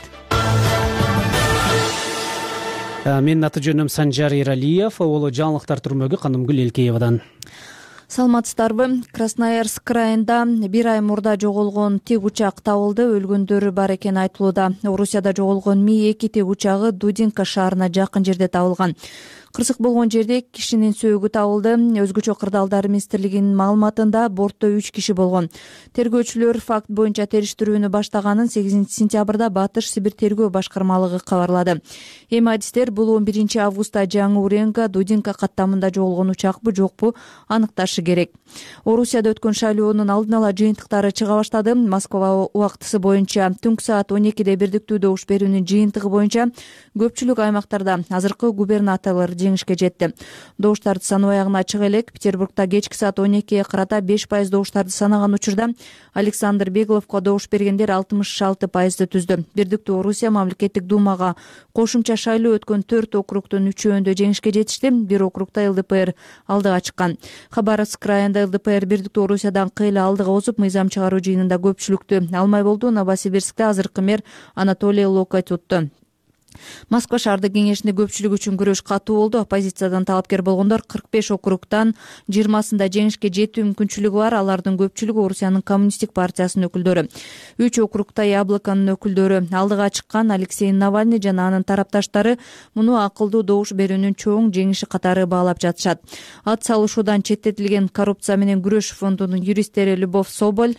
Менин аты жөнүм Санжар Иралиев, ол жаңылыктар түрмөгү Канымгүл Элкеевадан. Саламатсыздарбы? Красноярск крайында бир ай мурда жоголгон тик учак табылды. Өлгөндөр бар экени айтылууда. Орусияда жоголгон Ми-2 тик учагы Дудинка шаарына жакын жерде табылган. Кырсык болгон жерде кишинин сөөгү табылды. Өзгөчө кырдаалдар министрлигинин маалыматында бортто 3 киши болгон. Тергөөчүлөр факт боюнча териштирүүнү баштаганын 8-сентябрда Батыш Сибир тергөө башкармалыгы кабарлады. Эми адистер бул 11 августта жаңы Уренга Дудинка каттамында жоголгон учакпы жокпу аныкташы керек. Орусияда өткөн шайлоонун алдын ала жыйынтыктары чыга баштады. Москва убактысы боюнча түнкү саат 12де бирдиктүү добуш берүүнүн жыйынтыгы боюнча көпчүлүк аймактарда азыркы губернаторлор жеңишке жетти. Добуштарды саноо аягына чыга элек Петербургда кечки саат 12ге карата 5% добуштарды санаган учурда Александр Бегловго добуш бергендер 66%ды түздү. Бирдиктүү Орусия мамлекеттик думага кошумча шайлоо өткөн 4 округдун 3-өндө жеңишке жетишти. Бир округда ЛДПР алдыга чыккан. Хабаровск крайында ЛДПР Бирдиктүү Орусиядан кыйла алдыга озуп, мыйзам чыгаруу жыйынында көпчүлүктү алмай болду. Новосибирскте азыркы мэр Анатолий Локоть утtu. Москва шаардык кеңешинде көпчүлүк үчүн күрөш катуу болду. Оппозициядан талапкер болгондор 45 округдан 20сында жеңишке жетүү мүмкүнчүлүгү бар. Алардын көпчүлүгү Орусиянын коммунисттик партиясынын өкүлдөрү. 3 округда Яблоканын өкүлдөрү алдыга чыккан. Алексей Навальный жана анын тарапташтары муну акылдуу добуш берүүнүн чоң жеңиши катары баалап жатышат. Ат салышуудан четтетилген коррупция менен күрөш фондунун юристтери Любовь Соболь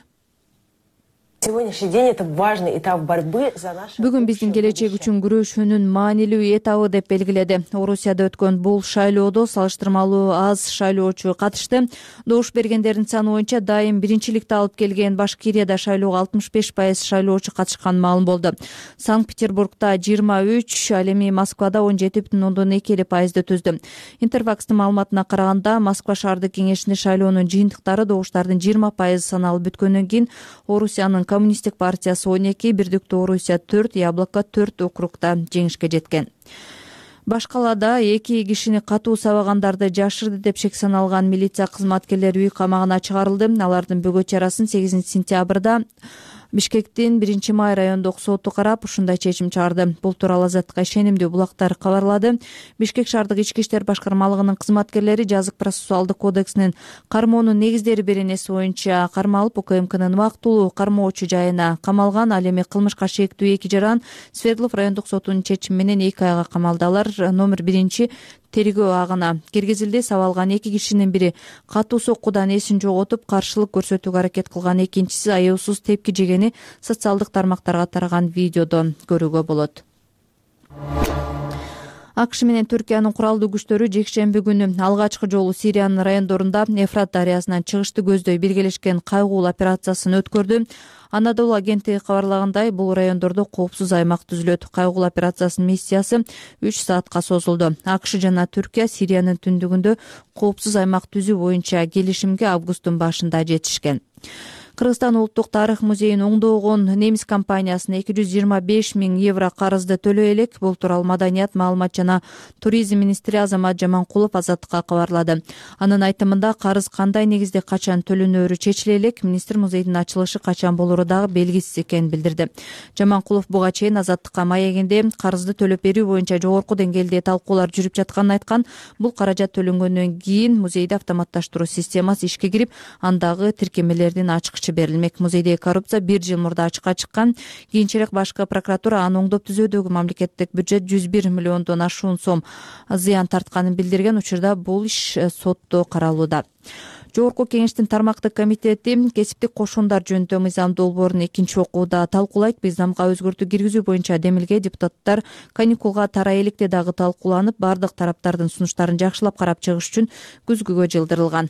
Сегодняшний день это важный этап борьбы за наше. Бүгүн биздин келечек үчүн күрөшүүнүн маанилүү этабы деп белгиледи. Орусияда өткөн бул шайлоодо салыштырмалуу аз шайлоочу катышты. Добуш бергендердин саны боюнча дайым биринчиликти алып келген Башкирияда шайлоого 65% шайлоочу катышкан маалым болду. Санкт-Петербургда 23, ал эми Москвада 17,2%ды түздү. Интерфакстын маалыматына караганда, Москва шаардык кеңешинде шайлоонун жыйынтыктары добуштардын 20% саналып бүткөндөн кийин Орусиянын коммунисттик партиясы 12, Бирдиктүү Орусия 4, Яблоко 4 округда жеңишке жеткен. Башкалада 2 кишини катуу сабагандарды жашырды деп шек саналган милиция кызматкерлери үй камагына чыгарылды. Алардын бөгөт чарасын 8-сентябрда Бишкектин 1-Май райондук соту карап ушундай чечим чыгарды. Бул тууралуу Азаттыкка ишенимдүү булактар кабарлады. Бишкек шаардык ички иштер башкармалыгынын кызматкерлери жазык процессуалдык кодексинин кармоонун негиздери беренеси боюнча кармалып, УКМКнын убактылуу кармоочу жайына камалган. Ал эми кылмышка шектүү 2 жаран Свердлов райондук сотунун чечими менен 2 айга камалды. Алар номер 1 тергөө агына киргизилди. Сабалган 2 кишинин бири катуу соккудан эсин жоготуп, каршылык көрсөтүүгө аракет кылган, экинчиси аяусуз тепки жегени социалдык тармактарга тараган видеодон көрүүгө болот. АКШ менен Түркиянын куралдуу күчтөрү жекшемби күнү алгачкы жолу Сириянын райондорунда Эфрат дарыясынан чыгышты көздөй биргелешкен кайгуулуу операциясын өткөрдү. Анадолу агенттиги кабарлагандай, бул райондордо коопсуз аймак түзүлөт. Кайгуулуу операциянын миссиясы 3 саатка созулду. АКШ жана Түркия Сириянын түндүгүндө коопсуз аймак түзүү боюнча келишимге августтун башында жетишкен. Кыргызстан улуттук тарых музейин оңдогон немис компаниясына 225 000 евро карызды төлөй элек. Бул тууралуу Маданият, маалымат жана туризм министри Азамат Жаманкулов Азаттыкка кабарлады. Анын айтымында карыз кандай негизде качан төлөнөөрү чечиле элек, министр музейдин ачылышы качан болору дагы белгисиз экенин билдирди. Жаманкулов буга чейин Азаттыкка маегинде карызды төлөп берүү боюнча жогорку деңгээлде талкуулар жүрүп жатканын айткан. Бул каражат төлөнгөндөн кийин музейде автоматташтыруу системасы ишке кирип, андагы тиркемелердин ачкычы берилмек. Музейдеги коррупция 1 жыл мурда ачыкка чыккан. Кийинчерээк башкы прокуратура аны оңдоп түзүүдөгү мамлекеттик бюджет 101 миллиондон ашуун сом зыян тартканын билдирген. Учурда бул иш сотто каралууда. Жогорку кеңештин тармактык комитети кесиптик кошундар жөнүндө мыйзам долбоорун экинчи окууда талкуулайт. Мыйзамга өзгөртүү киргизүү боюнча демилге депутаттар каникулга тарай электе дагы талкууланып, бардык тараптардын сунуштарын жакшылап карап чыгыш үчүн күзгүгө жылдырылган.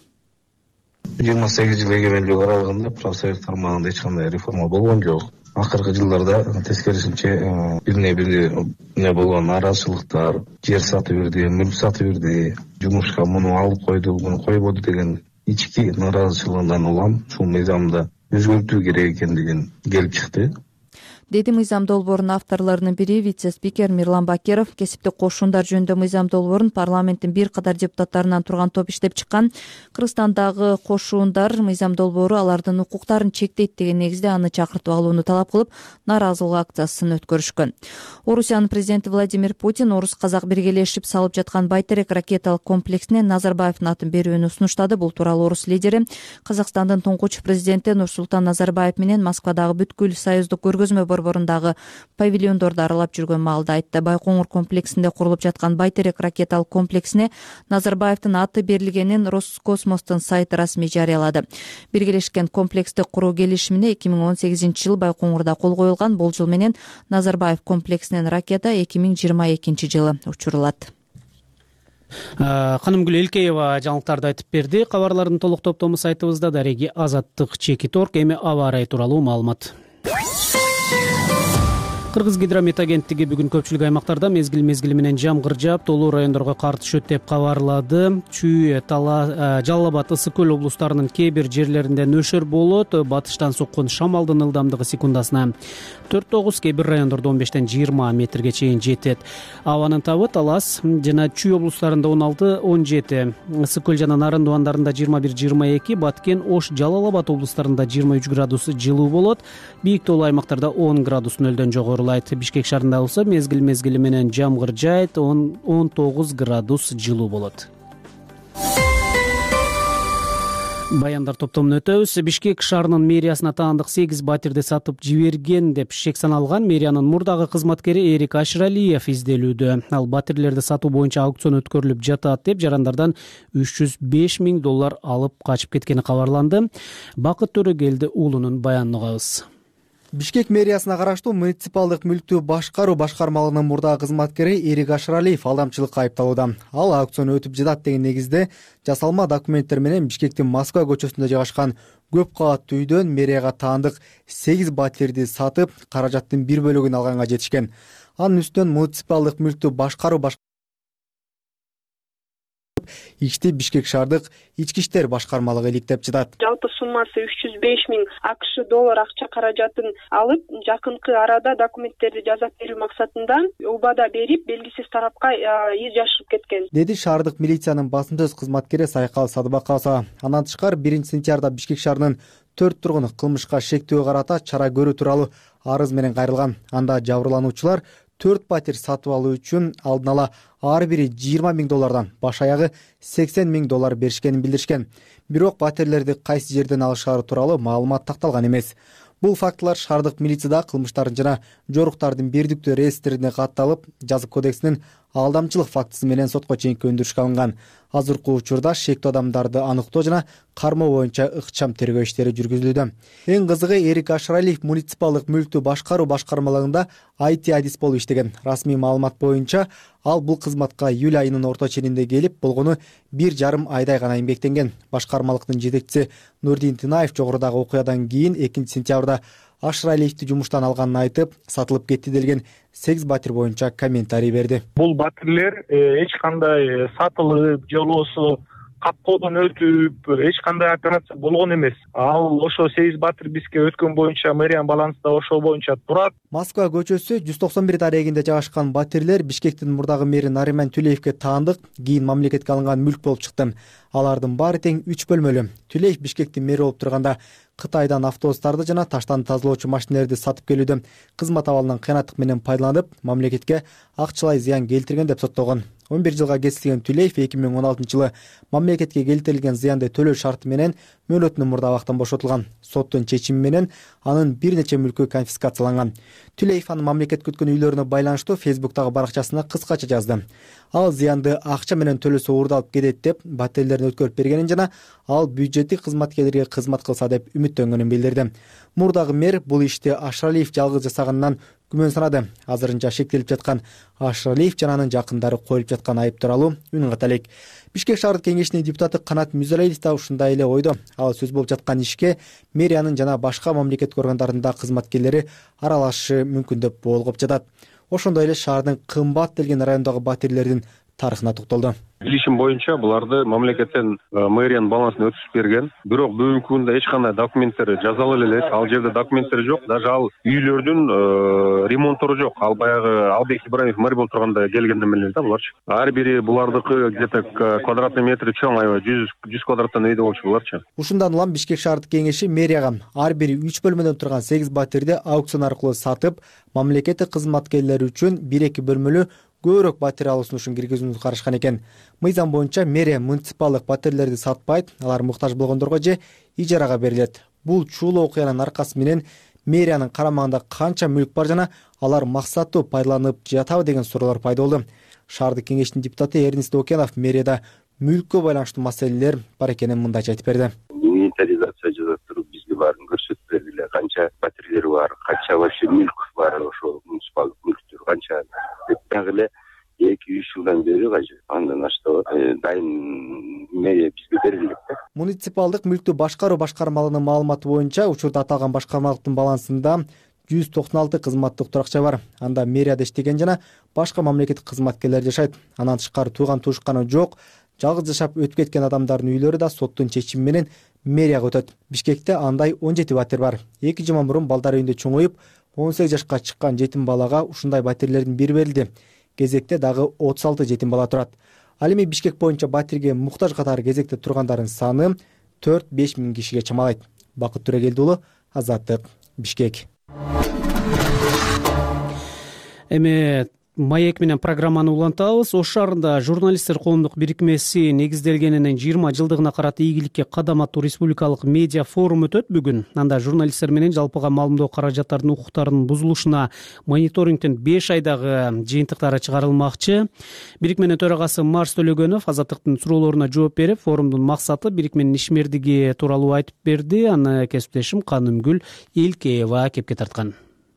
28 жыл эгемендүүлүк аралыгында профсоюз тармагында эч кандай реформа болгон жок. Акыркы жылдарда тескерисинче бирине бири болгон нараазычылыктар, жер сатып берди, мүлк сатып берди, жумушка муну алып койду, муну койбоду деген ички нараазычылыгынан улам ушул мыйзамда өзгөртүү керек экендигин келип чыкты, деди мыйзам долбоорунун авторлорунун бири вице-спикер Мирлан Бакиров. Кесиптик кошундар жөнүндө мыйзам долбоорун парламенттин бир катар депутаттарынан турган топ иштеп чыккан. Кыргызстандагы кошундар мыйзам долбоору алардын укуктарын чектейт деген негизде аны чакыртып алууну талап кылып, нааразылык акциясын өткөрүшкөн. Орусиянын президенти Владимир Путин орус казак биргелешип салып жаткан Байтерек ракеталык комплексине Назарбаевдин атын берүүнү сунуштады. Бул тууралуу орус лидери Казакстандын туңгуч президенти Нурсултан Назарбаев менен Москвадагы бүткүл союздук көргөзмө борборундагы павильондорду аралап жүргөн маалда айтты. Байкоңур комплексинде курулуп жаткан Байтерек ракеталык комплексине Назарбаевдин аты берилгенин Роскосмостун сайты расмий жарыялады. Биргелешкен комплексти куруу келишимине 2018 жылы Байкоңурда кол коюлган. Бул жыл менен Назарбаев комплексинен ракета 2022 жылы учурулат. Канымгүл Элкеева жаңылыктарды айтып берди. Кабарлардын толук топтому сайтыбызда дареги Азаттык /. Эми аба ырайы тууралуу маалымат. Кыргыз гидромет агенттиги бүгүн көпчүлүк аймактарда мезгил менен жамгыр жаап, тоолуу райондорго кар түшөт деп кабарлады. Чүй, Жалал Абад, Ысык көл облустарынын кээ бир жерлеринде нөшөр болот. Батыштан соккон шамалдын ылдамдыгы секундасына 4-9, кээ бир райондордо 15-20 метрге чейин жетет. Абанын табы Талас жана Чүй облустарында 16-17, Ысык көл жана Нарын дубандарында 21-22, Баткен, Ош, Жалал Абад облустарында 23 градус жылуу болот. Бийик тоолуу аймактарда 10 градус нөлдөн жогору. Бишкек шаарында болсо мезгил менен жамгыр жайт, 19 градус жылуу болот. Баяндар топтомун өтөбүз. Бишкек шаарынын мэриясына таандык 8 батирди сатып жиберген деп шек саналган мэриянын мурдагы кызматкери Эрик Ашыралиев изделүүдө. Ал батирлерди сатуу боюнча аукцион өткөрүлүп жатат деп жарандардан 305 000 доллар алып качып кеткени кабарланды. Бакыт Төрөгелди уулунун баянын угабыз. Бишкек мэриясына караштуу муниципалдык мүлктү башкаруу башкармалыгынын мурдагы кызматкери Эрик Ашыралиев алдамчылыкка айыпталууда. Ал аукцион өтүп жатат деген негизде жасалма документтер менен Бишкектин Москва көчөсүндө жайгашкан көп кабаттуу үйдөн мэрияга таандык 8 батирди сатып, каражаттын бир бөлүгүн алганга жетишкен. Анын үстүнөн муниципалдык мүлктү башкаруу ишти Бишкек шаардык ички иштер башкармалыгы иликтеп жатат. Жалпы суммасы 305 000 АКШ доллар акча каражатын алып, жакынкы арада документтерди жазап берүү максатында убада берип, белгисиз тарапка из жашырып кеткен, деди шаардык милициянын басым сөз кызматкери Сайкал Садыбакова. Андан тышкары 1-сентябрда Бишкек шаарынын 4 тургуну кылмышка шектөө карата чара көрүү тууралуу арыз менен кайрылган. Анда жабырлануучулар 4 батир сатып алуу үчүн алдын ала ар бири 20 000 доллардан баш аягы 80 000 доллар беришкенин билдиришкен. Бирок батирлерди кайсы жерден алышары тууралуу маалымат такталган эмес. Бул фактылар шаардык милицияда кылмыштардын жана жоруктардын бирдиктүү реестрине катталып, жазык кодексинин алдамчылык фактысы менен сотко чейинки өндүрүшкө алынган. Азыркы учурда шектүү адамдарды аныктоо жана кармоо боюнча ыкчам тергөө иштери жүргүзүлүүдө. Эң кызыгы Эрик Ашыралиев муниципалдык мүлктү башкаруу башкармалыгында IT адис болуп иштеген. Расмий маалымат боюнча ал бул кызматка июль айынын орто ченинде келип, болгону 1,5 айдай гана эмгектенген. Башкармалыктын жетекчиси Нурдин Тынаев жогорудагы окуядан кийин 2 сентябрда Ашыралиевди жумуштан алганын айтып, сатылып кетти делген 8 батир боюнча комментарий берди. Бул батирлер эч кандай сатылып же болбосо капкоодон өтүп эч кандай операция болгон эмес. Ал ошо 8 батир бизге өткөн боюнча мэриянын балансында ошол боюнча турат. Москва көчөсү 191 дарегинде жайгашкан батирлер Бишкектин мурдагы мэри Нариман Түлеевге таандык, кийин мамлекетке алынган мүлк болуп чыкты. Алардын баары тең 3 бөлмөлүү. Түлеев Бишкектин мэри болуп турганда Кытайдан автобустарды жана таштан тазалоочу машинелерди сатып келүүдө кызмат абалынан кыянаттык менен пайдаланып, мамлекетке акчалай зыян келтирген деп соттолгон. 11 жылга кесилген Түлеев 2016 жылы мамлекетке келтирилген зыянды төлөө шарты менен мөөнөтүнөн мурда абактан бошотулган. Соттун чечими менен анын бир нече мүлкү конфискацияланган. Түлеев анын мамлекет күткөн үйлөрүнө байланыштуу Фейсбуктагы баракчасына кыскача жазды. Ал зыянды акча менен төлөсө уурдалып кетет деп батирлерин өткөрүп бергенин жана ал бюджеттик кызматкерлерге кызмат кылса деп үмүттөнгөнүн билдирди. Мурдагы мэр бул ишти Ашыралиев жалгыз жасаганынан күмөн санады. Азырынча шектелип жаткан Ашыралиев жана анын жакындары коюлуп жаткан айып тууралуу үн ката элек. Бишкек шаардык кеңешинин депутаты Канат Мюзалиев да ушундай эле ойдо. Ал сөз болуп жаткан ишке мэриянын жана башка мамлекеттик органдарында кызматкерлери аралашышы мүмкүн деп болгоп жатат. Ошондой эле шаардын кымбат делген райондогу батирлердин тарыхына токтолду. Билишим боюнча буларды мамлекеттен мэриянын балансына өткүзүп берген. Бирок бүгүнкү күндө эч кандай документтери жазалып эле. Ал жерде документтери жок, даже ал үйлөрдүн ремонттору жок. Ал баягы Албек Ибраимов мэр болуп турганда келгенден эле да буларчы. Ар бири булардыкы где-то квадратный метри чоң, аябай 100 квадраттан үйдө болчу буларчы. Ушундан улам Бишкек шаардык кеңеши мэрияга ар бири 3 бөлмөдөн турган 8 батирди аукцион аркылуу сатып, мамлекеттик кызматкерлери үчүн 1-2 бөлмөлүү көбүрөөк батир алуу сунушун киргизүүнү карашкан экен. Мыйзам боюнча мэрия муниципалдык батирлерди сатпайт, алар муктаж болгондорго же ижарага берилет. Бул чуулуу окуянын аркасы менен мэриянын карамагында канча мүлк бар жана алар максаттуу пайдаланып жатабы деген суроолор пайда болду. Шаардык кеңештин депутаты Эрнест Окенов мэрияда мүлккө байланыштуу маселелер бар экенин мындайча айтып берди. Инвентаризация жасап туруп бизге баарын көрсөтүп бергиле, канча батирлер бар, канча вообще мүлк бар, ошо муниципалдык мүлктөр канча деп эле 2-3 жылдан бери кажы. Андан ашты дайын мэрия бизге берилет. Муниципалдык мүлктү башкаруу башкармалыгынын маалыматы боюнча учурда аталган башкармалыктын балансында 196 кызматтык туракча бар. Анда мэрияда иштеген жана башка мамлекеттик кызматкерлер жашайт. Анан тышкары тууган туушканы жок, жалгыз жашап өтүп кеткен адамдардын үйлөрү да соттун чечими менен мэрияга өтөт. Бишкекте андай 17 батир бар. 2 жума мурун балдар үйүндө чоңоюп, 18 жашка чыккан жетим балага ушундай батирлердин бири берилди. Кезекте дагы 36 жетим бала турат. Ал эми Бишкек боюнча батирге муктаж катары кезекте тургандардын саны 4-5 миң кишиге чамалайт. Бакыт Төрөгелди уулу, Азаттык, Бишкек. Эми маек менен программаны улантабыз. Ош шаарында журналисттер коомдук бирикмеси негизделгенинин 20 жылдыгына карата ийгиликке кадам аттуу республикалык медиа форум өтөт бүгүн. Анда журналисттер менен жалпыга маалымдоо каражаттарынын укуктарынын бузулушуна мониторингдин 5 айдагы жыйынтыктары чыгарылмакчы. Бирикменин төрагасы Марс Төлөгөнов Азаттыктын суроолоруна жооп берип, форумдун максаты бирикменин ишмердиги тууралуу айтып берди. Аны кесиптешим Канымгүл Элкеева кепке тарткан.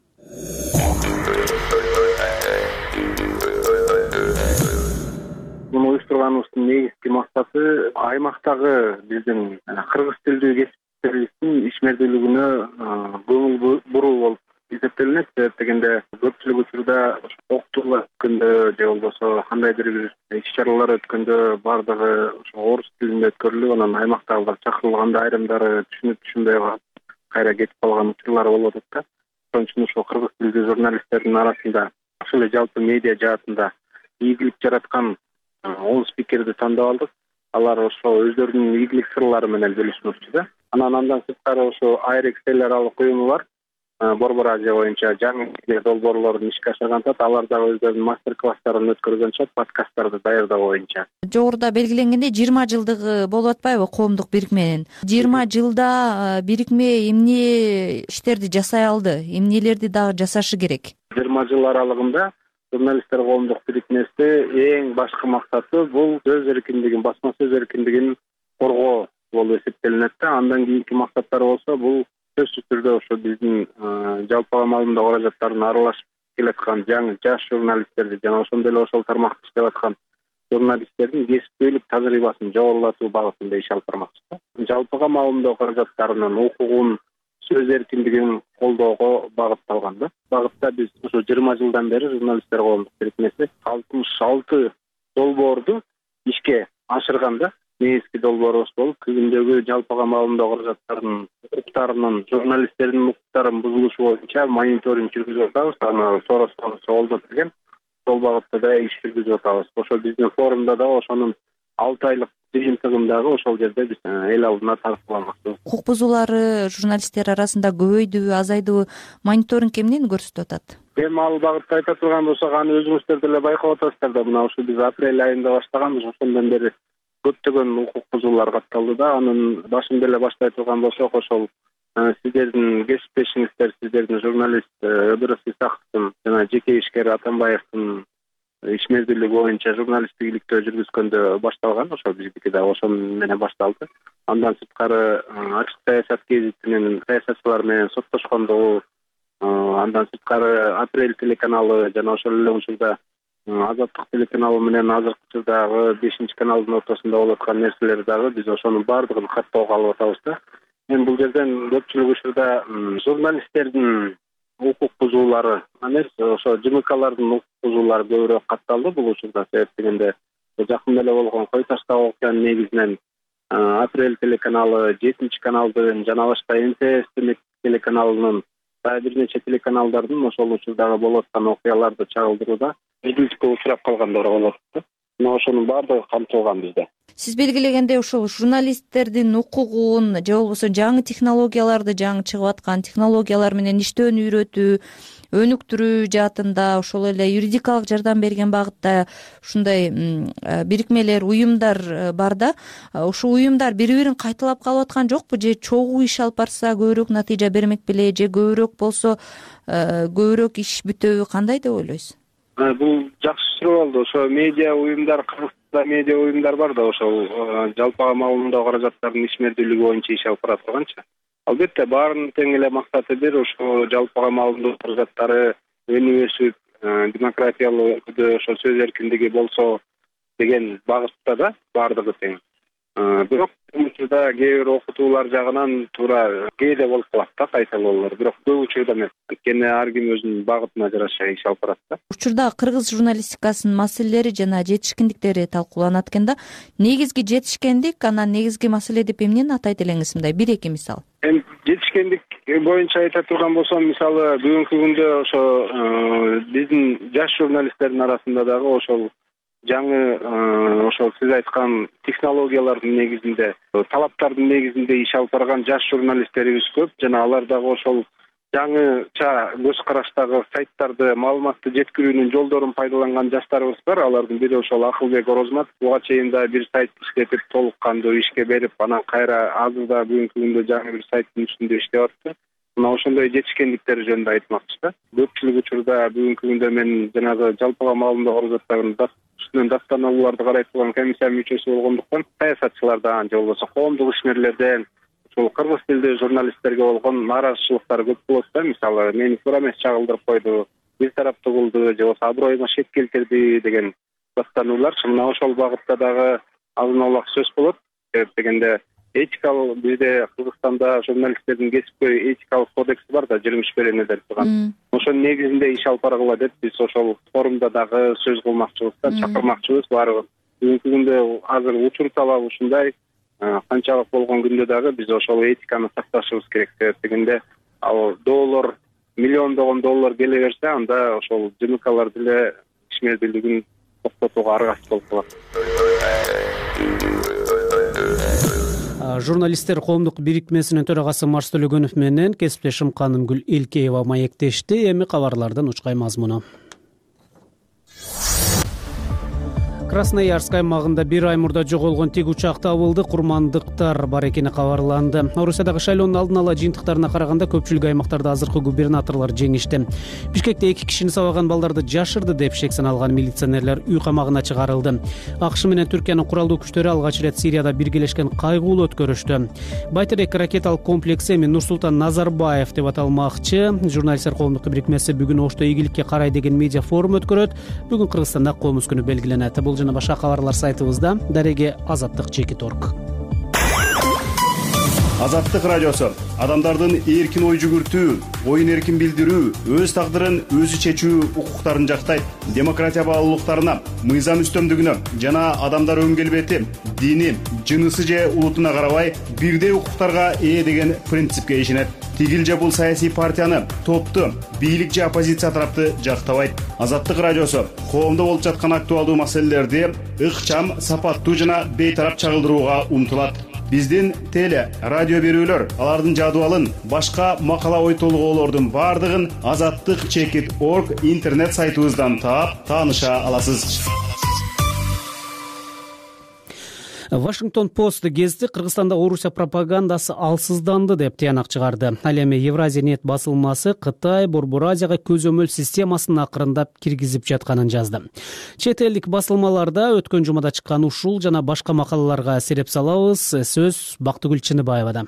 Уюштурганыбыздын негизги максаты аймактагы биздин кыргыз тилдүү кесиптерибиздин ишмердүүлүгүнө көңүл буруу болуп эсептелинет. Себеп дегенде көпчүлүк учурда окутуулар өткөндө же болбосо кандайдыр бир иш-чаралар өткөндө баардыгы ошо орус тилинде өткөрүлүп, анан аймактагылар чакырылганда айрымдары түшүнбөй калып, кайра кетип калган учурлар болуп атат да. Ошон үчүн ошо кыргыз тилдүү журналисттердин арасында ошол эле жалпы медиа жаатында ийгилик жараткан 10 спикерди тандап алдык. Алар ошо өздөрүнүн ийгилик сырлары менен бөлүшмөкчү да. Андан сырткары ошо Айрекс эл аралык уюму бар. Борбор Азия боюнча жаңы медиа долбоорлорун ишке ашырган атат. Алар дагы өздөрүнүн мастер-класстарын өткөргөн чат, подкасттарды даярдоо боюнча. Жогоруда белгиленгендей 20 жылдыгы болуп атпайбы коомдук бирикменин? 20 жылда бирикме эмне иштерди жасай алды? Эмнелерди дагы жасашы керек? 20 жыл аралыгында журналисттер коомдук бирикмеси эң башкы максаты бул сөз эркиндигин, басма сөз эркиндигин коргоо болуп эсептелинет да. Андан кийинки максаттары болсо бул сөзсүз түрдө ошо биздин жалпыга маалымдоо каражаттарына аралашып келаткан жаңы жаш журналисттерди жана ошондой эле ошол тармакта иштеп аткан журналисттердин кесипкөйлүк тажрыйбасын жогорулатуу багытында иш алып бармакчыбыз. Жалпыга маалымдоо каражаттарынын укугун, сөз эркиндигин колдоого багытталган да. Багытта биз ошо 20 жылдан бери журналисттер коомдук бирикмеси 66 долбоорду ишке ашырган да. Негизги долбоорубуз болуп, күндөгү жалпыга маалымдоо каражаттарынын укуктарынын, журналисттердин укуктарын бузулушу боюнча мониторинг жүргүзүп атабыз. Аны сороостон колдоп келген. Сол багытта да иш жүргүзүп атабыз. Ошо биздин форумда да ошонун 6 айлык жыйынтыгын дагы ошол жерде биз эл алдына тарткыламакчыбыз. Укук бузуулары журналисттер арасында көбөйдүбү, азайдыбы? Мониторинг эмнени көрсөтүп атат? Эми ал багытта айта турган болсок, аны өзүңүздөр деле байкап атасыздар да. Мына ушу биз апрель айында баштаганбыз. Ошондон бери көптөгөн укук бузуулар катталды да. Анын башында эле баштай турган болсок, ошол сиздердин кесиптешиңиздер, сиздердин журналист Ыдырыс Исаковдун жана жеке ишкер Атамбаевдин ишмердүүлүгү боюнча журналисттик иликтөө жүргүзгөндө башталган. Ошо биздики да ошол менен башталды. Андан сырткары ачык саясат гезитинин саясатчылар менен соттошкондугу, андан сырткары Апрель телеканалы жана ошол эле учурда Азаттык телеканалы менен азыркы учурдагы 5-каналдын ортосунда болуп аткан нерселер дагы биз ошонун баардыгын каттоого алып атабыз да. Эми бул жерден көпчүлүк учурда журналисттердин укук бузуулары эмес, ошо ЖМКлардын укук бузуулары көбүрөөк катталды бул учурда. Себеп дегенде жакында эле болгон Кой Таштагы окуянын негизинен Апрель телеканалы, 7-каналдын жана башка НТС телеканалынын бир нече телеканалдардын ошол учурдагы болуп аткан окуяларды чагылдырууда үзүлүшкө учурап калгандары болот да. Мына ошонун баардыгы камтылган бизде. Сиз белгилегендей ошол журналисттердин укугун же болбосо жаңы технологияларды, жаңы чыгып аткан технологиялар менен иштөөнү үйрөтүү, өнүктүрүү жаатында ошол эле юридикалык жардам берген багытта ушундай бирикмелер, уюмдар бар да. Ушул уюмдар бири-бирин кайталап калып аткан жокпу? Же чогуу иш алып барса көбүрөөк натыйжа бермек беле, же көбүрөөк болсо көбүрөөк иш бүтөбү? Кандай деп ойлойсуз? Бул жакшы суроо болду. Ошо медиа уюмдар, Кыргызстанда медиа уюмдар бар да, ошол жалпыга маалымдоо каражаттарынын ишмердүүлүгү боюнча иш алып бара турганчы. Албетте баарынын тең эле максаты бир, ошо жалпыга маалымдоо каражаттары өнүп өсүп, демократиялуу өлкөдө ошо сөз эркиндиги болсо деген багытта да баардыгы тең. Бирок бул учурда кээ бир окутуулар жагынан туура кээде болуп калат да кайталоолор. Бирок көп учурда эмес. Анткени ар ким өзүнүн багытына жараша иш алып барат да. Учурда кыргыз журналистикасынын маселелери жана жетишкиндиктери талкууланат экен да. Негизги жетишкендик, анан негизги маселе деп эмнени атайт элеңиз? Мындай 1-2 мисал. Эми жетишкендик боюнча айта турган болсом, мисалы бүгүнкү күндө ошо биздин жаш журналисттердин арасында дагы ошол жаңы ошол сиз айткан технологиялардын негизинде, талаптардын негизинде иш алып барган жаш журналисттерибиз көп жана алар дагы ошол жаңыча көз караштагы сайттарды, маалыматты жеткирүүнүн жолдорун пайдаланган жаштарыбыз бар. Алардын бири ошол Акылбек Орозмат. Буга чейин да бир сайт иштетип, толук кандуу ишке берип, анан кайра азырда бүгүнкү күндө жаңы бир сайттын үстүндө иштеп атты. Мына ошондой жетишкендиктер жөнүндө айтмакчы да. Көпчүлүк учурда бүгүнкү күндө мен жанагы жалпыга маалымдоо каражаттарынын үстүнөн дастандырууларды карай турган комиссия мүчөсү болгондуктан саясатчылардан же болбосо коомдук ишмерлерден ушул кыргыз тилдүү журналисттерге болгон нааразычылыктар көп болот да. Мисалы, мени туура эмес чагылдырып койду, бир тараптуу кылды, же болбосо аброюма шек келтирди деген дастандыруулар. Мына ошол багытта дагы азын аулак сөз болот. Себеп дегенде этикалык бизде Кыргызстанда журналисттердин кесипкөй этикалык кодекси бар да, 21 энеден турган. Ошонун негизинде иш алып баргыла деп биз ошол форумда дагы сөз кылмакчыбыз да, чакырмакчыбыз баарыбыз. Бүгүнкү күндө азыр учур талабы ушундай, канчалык болгон күндө дагы биз ошол этиканы сакташыбыз керек. Себеп дегенде ал доллар, миллиондогон доллар келе берсе, анда ошол ЖМКлар деле ишмердүүлүгүн токтотууга аргасыз болуп калат. Журналисттер коомдук бирикмесинин төрагасы Марс Төлөгөнов менен кесиптешим Канымгүл Элкеева маектешти. Эми кабарлардын учкай мазмуну. Красноярск аймагында бир ай мурда жоголгон тик учак табылды, курмандыктар бар экени кабарланды. Орусиядагы шайлоонун алдын ала жыйынтыктарына караганда көпчүлүк аймактарда азыркы губернаторлор жеңишти. Бишкекте 2 кишини сабаган балдарды жашырды деп шек саналган милиционерлер үй камагына чыгарылды. АКШ менен Түркиянын куралдуу күчтөрү алгач ирет Сирияда биргелешкен кайгуулуу өткөрүштү. Байтерек ракеталык комплекси эми Нурсултан Назарбаев деп аталмакчы. Журналисттер коомдук бирикмеси бүгүн Ошто ийгиликке карай деген медиа форум өткөрөт. Бүгүн Кыргызстанда коомуз күнү белгиленет. Бул жана башка кабарлар сайтыбызда. Дареге Азаттык /org. Азаттык радиосу адамдардын эркин ой жүгүртүү, оюн эркин билдирүү, өз тагдырын өзү чечүү укуктарын жактайт. Демократия баалуулуктарына, мыйзам үстөмдүгүнө жана адамдар өн келбети, дини, жынысы же улутуна карабай бирдей укуктарга ээ деген принципке ишенет. Тигил же бул саясий партияны, топту, бийлик же оппозиция тарапты жактабайт. Азаттык радиосу коомдо болуп жаткан актуалдуу маселелерди ыкчам, сапаттуу жана бейтарап чагылдырууга умтулат. Биздин теле, радио берүүлөр, алардын жадыбалын, башка макала ой толгоолордун бардыгын azattyk/org интернет сайтыбыздан таап, тааныша аласыз. Вашингтон Пост гезити Кыргызстанда Орусия пропагандасы алсызданды деп тыянак чыгарды. Ал эми Евразия нет басылмасы Кытай Борбор Азияга көзөмөл системасын акырындап киргизип жатканын жазды. Чет элдик басылмаларда өткөн жумада чыккан ушул жана башка макалаларга сереп салабыз. Сөз Бактыгүл Чыныбаевада.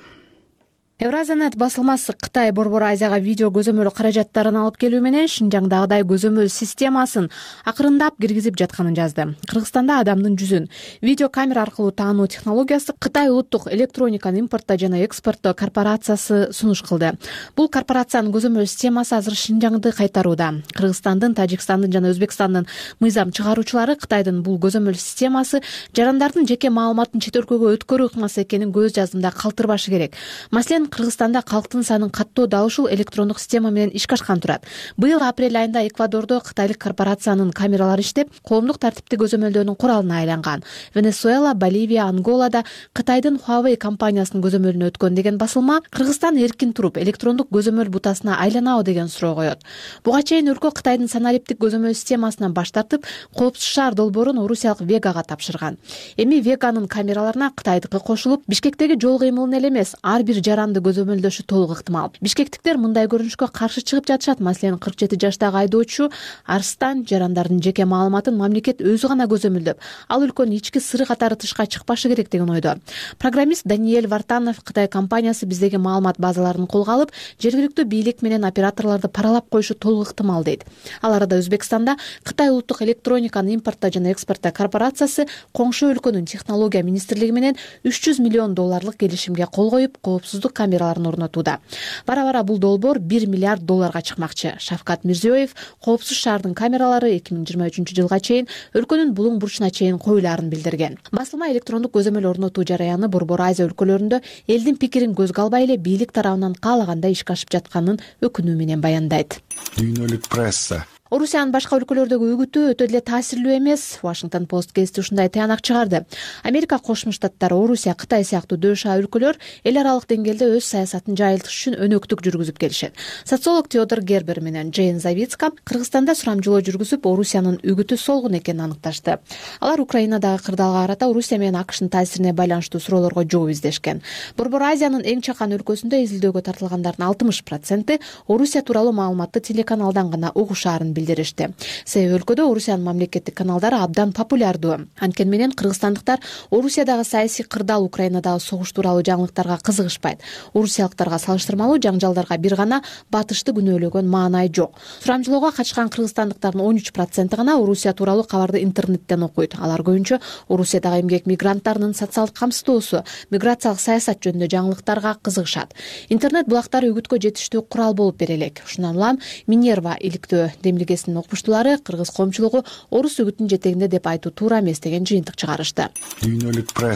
Евразиянет басылмасы Кытай Борбор Азияга видео көзөмөл каражаттарын алып келүү менен Шинжаңдагыдай көзөмөл системасын акырындап киргизип жатканын жазды. Кыргызстанда адамдын жүзүн видео камера аркылуу таануу технологиясы Кытай улуттук электрониканын импортто жана экспортто корпорациясы сунуш кылды. Бул корпорациянын көзөмөл системасы азыр Шинжаңды кайтарууда. Кыргызстандын, Тажикстандын жана Өзбекстандын мыйзам чыгаруучулары Кытайдын бул көзөмөл системасы жарандардын жеке маалыматын чет өлкөгө өткөрүү ыкмасы экенин көз жаздымда калтырбашы керек. Маселен, Кыргызстанда калктын санын каттоо да ушул электрондук система менен ишке ашкан турат. Быйыл апрель айында Эквадордо кытайлык корпорациянын камералары иштеп, коомдук тартипти көзөмөлдөөнүн куралына айланган. Венесуэла, Боливия, Анголада Кытайдын Huawei компаниясынын көзөмөлүнө өткөн деген басылма Кыргызстан эркин туруп электрондук көзөмөл бутасына айланабы деген суроо коет. Буга чейин өлкө Кытайдын санариптик көзөмөл системасынан баш тартып, Коопсуз шаар долбоорун орусиялык Вегага тапшырган. Эми Веганын камераларына Кытайдыкы кошулуп, Бишкектеги жол кыймылын эле эмес, ар бир жаранды көзөмөлдөшү толук ыктымал. Бишкектиктер мындай көрүнүшкө каршы чыгып жатышат. Маселен, 47 жаштагы айдоочу Арстан жарандардын жеке маалыматын мамлекет өзү гана көзөмөлдөп, ал өлкөнүн ички сыры катары тышка чыкпашы керек деген ойдо. Программист Даниэль Вартанов Кытай компаниясы биздеги маалымат базаларын колго алып, жергиликтүү бийлик менен операторлорду паралап коюшу толук ыктымал дейт. Ал арада Өзбекстанда Кытай улуттук электрониканын импортто жана экспортто корпорациясы коңшу өлкөнүн технология министрлиги менен $300 миллион келишимге кол коюп, коопсуздук камераларын орнотууда. Бара-бара бул долбоор $1 миллиард чыкмакчы. Шавкат Мирзиёев Коопсуз шаардын камералары 2023 жылга чейин өлкөнүн булуң бурчуна чейин коюлаарын билдирген. Басылма электрондук көзөмөл орнотуу жараяны Борбор Азия өлкөлөрүндө элдин пикирин көзгө албай эле бийлик тарабынан каалагандай ишке ашып жатканын өкүнүү менен баяндайт. Дүйнөлүк пресса Орусиянын башка өлкөлөрдөгү үгүтү өтө эле таасирлүү эмес. Вашингтон Пост гезити ушундай тыянак чыгарды. Америка Кошмо Штаттары, Орусия, Кытай сыяктуу дөшаа өлкөлөр эл аралык деңгээлде өз саясатын жайылтыш үчүн өнөктүк жүргүзүп келишет. Социолог Теодор Гербер менен Джейн Завицка Кыргызстанда сурамжылоо жүргүзүп, Орусиянын үгүтү солгун экенин аныкташты. Алар Украинадагы кырдаалга карата Орусия менен АКШнын таасирине байланыштуу суроолорго жооп издешкен. Борбор Азиянын эң чакан өлкөсүндө изилдөөгө тартылгандардын 60% Орусия тууралуу маалыматты телеканалдан гана угушаарын билдиришти. Себеби өлкөдө Орусиянын мамлекеттик каналдары абдан популярдуу. Анткени менен кыргызстандыктар Орусиядагы саясий кырдаал, Украинадагы согуш тууралуу жаңылыктарга кызыгышпайт. Орусиялыктарга салыштырмалуу жаңжалдарга бир гана батышты күнөөлөгөн маанай жок. Сурамжылоого катышкан кыргызстандыктардын 13% гана Орусия тууралуу кабарды интернеттен окуйт. Алар көбүнчө Орусиядагы эмгек мигранттарынын социалдык камсыздоосу, миграциялык саясат жөнүндө жаңылыктарга кызыгышат. Интернет булактары үгүткө жетиштүү курал болуп берелек. Ушундан улам Минерва иликтөө демилгесинин окумуштуулары кыргыз коомчулугу орус үгүтүнүн жетегинде деп айтуу туура эмес деген жыйынтык чыгарышты. Дүйнөлүк пресса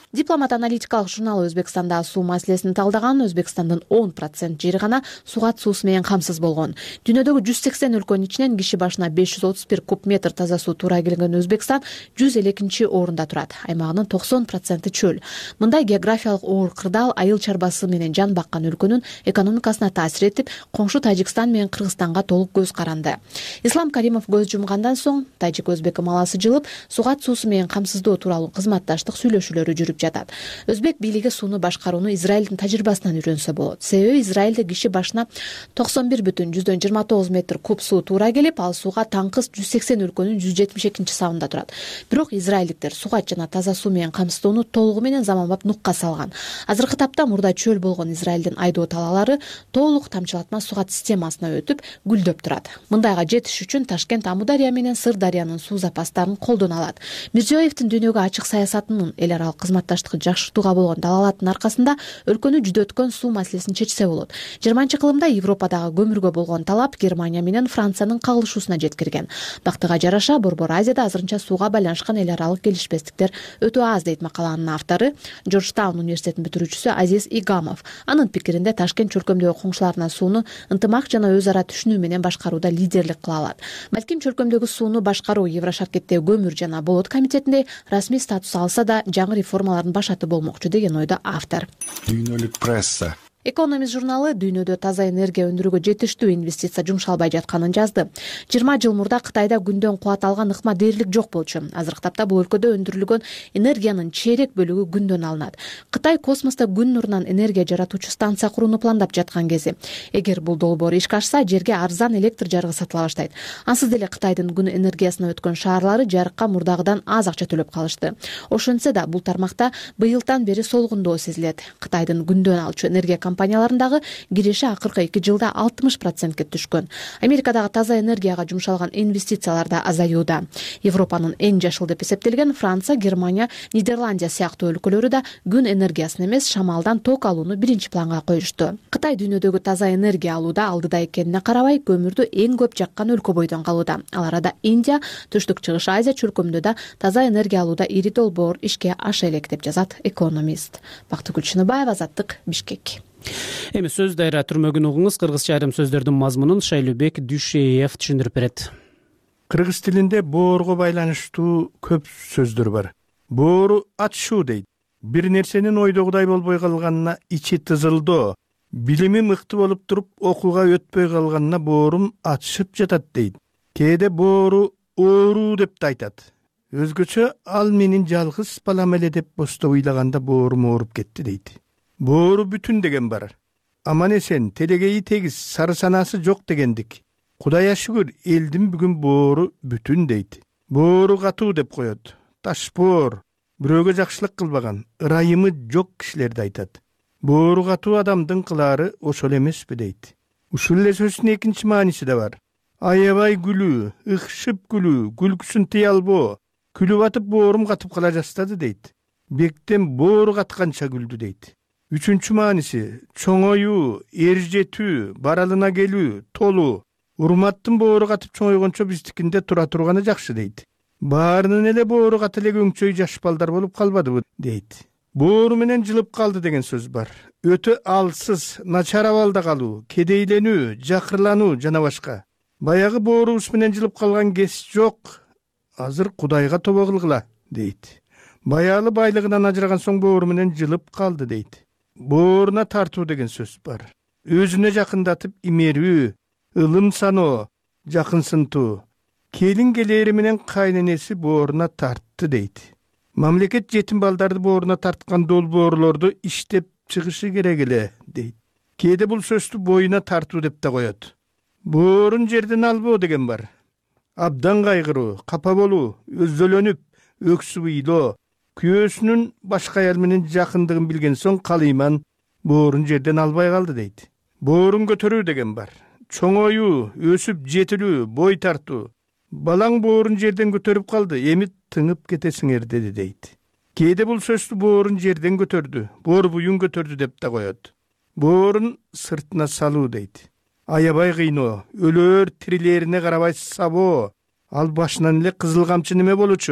Дипломат аналитикалык журналы Өзбекстандагы суу маселесин талдаган. Өзбекстандын 10% жери гана сугат суусу менен камсыз болгон. Дүйнөдөгү 180 өлкөнүн ичинен киши башына 531 куб метр таза суу туура келген Өзбекстан 102 орунда турат. Аймагынын 90% чөл. Мындай географиялык оор кырдаал айыл чарбасы менен жан баккан өлкөнүн экономикасына таасир этип, коңшу Тажикстан менен Кыргызстанга толук көз каранды. Ислам Каримов көз жумгандан соң тажик-өзбек ымаласы жылып, сугат суусу менен камсыздоо тууралуу кызматташтык сүйлөшүүлөрү жүрүп жатат. Өзбек бийлиги сууну башкарууну Израилдин тажрыйбасынан үйрөнсө болот. Себеби Израилде киши башына 91,29 метр куб суу туура келип, ал сууга таңкыс 180 өлкөнүн 172-сабында турат. Бирок израилдиктер сугат жана таза суу менен камсыздоону толугу менен заманбап нукка салган. Азыркы тапта мурда чөл болгон Израилдин айдоо талаалары толук тамчылатма сугат системасына өтүп, гүлдөп турат. Мындайга жетиш үчүн Ташкент Амудария менен Сырдарыянын суу запастарын колдоно алат. Мирзиёевдин дүйнөгө ачык саясатынын эл аралык кызматташтыкты жакшыртууга болгон далалаттын аркасында өлкөнү жүдөткөн суу маселесин чечсе болот. 20-кылымда Европадагы көмүргө болгон талап Германия менен Франциянын кагылышуусуна жеткирген. Бактыга жараша Борбор Азияда азырынча сууга байланышкан эл аралык келишпестиктер өтө аз дейт макаланын автору, Жоржтаун университетинин бүтүрүүчүсү Азиз Игамов. Анын пикиринде Ташкент чөлкөмдөгү коңшуларына сууну ынтымак жана өз ара түшүнүү менен башкарууда лидерлик кыла алат. Балким чөлкөмдөгү сууну башкаруу Еврошаркеттеги көмүр жана болот комитетинде расмий статус алса да жаңы реформалардын башаты болмокчу деген ойдо автор. Дүйнөлүк пресса. Экономист журналы дүйнөдө таза энергия өндүрүүгө жетиштүү инвестиция жумшалбай жатканын жазды. 20 жыл мурда Кытайда күндөн кубат алган ыкма дээрлик жок болчу. Азыркы тапта бул өлкөдө өндүрүлгөн энергиянын чейрек бөлүгү күндөн алынат. Кытай космоста күн нурунан энергия жаратуучу станция курууну пландап жаткан кези. Эгер бул долбоор ишке ашса, жерге арзан электр жарыгы сатыла баштайт. Ансыз деле Кытайдын күн энергиясына өткөн шаарлары жарыкка мурдагыдан аз акча төлөп калышты. Ошентсе да бул тармакта быйылдан бери солгундоо сезилет. Кытайдын күндөн алчу энергия компанияларындагы киреши акыркы 2 жылда 60%ке түшкөн. Америкадагы таза энергияга жумшалган инвестициялар да азаюуда. Европанын эң жашыл деп эсептелген Франция, Германия, Нидерландия сыяктуу өлкөлөрү да күн энергиясын эмес, шамалдан ток алууну биринчи планга коюшту. Кытай дүйнөдөгү таза энергия алууда алдыда экенине карабай, көмүрдү эң көп жаккан өлкө бойдон калууда. Ал арада Индия, Түштүк Чыгыш Азия чөлкөмүндө да таза энергия алууда ири долбоор ишке аша элек деп жазат экономист. Бактыгүл Чыныбаева, Азаттык, Бишкек. Эми сөз дайра түрмөгүн угуңуз. Кыргызча айрым сөздөрдүн мазмунун Шайлообек Дүйшеев түшүндүрүп берет. Кыргыз тилинде боорго байланыштуу көп сөздөр бар. Боору атышуу дейт. Бир нерсенин ойдогудай болбой калганына ичи тызылдоо, билими мыкты болуп туруп окууга өтпөй калганына боорум атышып жатат дейт. Кээде боору ооруу деп да айтат. Өзгөчө ал менин жалгыз балам эле деп босто уйлаганда боорум ооруп кетти дейт. Боору бүтүн деген бар. Аман эсен, телегейи тегиз, сары санасы жок дегендик. Кудайга шүгүр, элдин бүгүн боору бүтүн дейт. Боору катуу деп коет. Ташбоор, бирөөгө жакшылык кылбаган, ырайымы жок кишилерди айтат. Боору катуу адамдын кылаары ошол эмеспи дейт. Ушул эле сөздүн экинчи мааниси да бар. Аябай күлүү, ыкшып күлүү, күлкүсүн тыя албоо, күлүп атып боорум катып кала жастады дейт. Бектен боору катканча күлдү дейт. Үчүнчү мааниси чоңоюу, эржетүү, баралына келүү, толуу. Урматтын боору катып чоңойгончо биздикинде тура турганы жакшы дейт. Баарынын эле боору ката эле өңчөй жаш балдар болуп калбадыбы дейт. Боору менен жылып калды деген сөз бар. Өтө алсыз, начар абалда калуу, кедейленүү, жакырлануу жана башка. Баягы боорубуз менен жылып калган кез жок. Азыр Кудайга тобо кылгыла дейт. Баягы байлыгынан ажыраган соң боору менен жылып калды дейт. Бооруна тартуу деген сөз бар. Өзүнө жакындатып имерүү, ылым саноо, жакынсынтуу. Келин келери менен кайненеси бооруна тартты дейт. Мамлекет жетим балдарды бооруна тарткан долбоорлорду иштеп чыгышы керек эле дейт. Кээде бул сөздү боюна тартуу деп да коет. Боорун жерден албоо деген бар. Абдан кайгыруу, капа болуу, өзөлөнүп, өксүп ыйлоо, күйөөсүнүн башка аял менен жакындыгын билген соң калыйман боорун жерден албай калды дейт. Боорун көтөрүү деген бар. Чоңоюу, өсүп жетилүү, бой тартуу. Балаң боорун жерден көтөрүп калды, эми тыңып кетесиңер деди дейт. Кээде бул сөздү боорун жерден көтөрдү, боор буюн көтөрдү деп да коет. Боорун сыртына салуу дейт. Аябай кыйноо, өлөр тирилерине карабай сабоо. Ал башынан эле кызыл камчы неме болучу?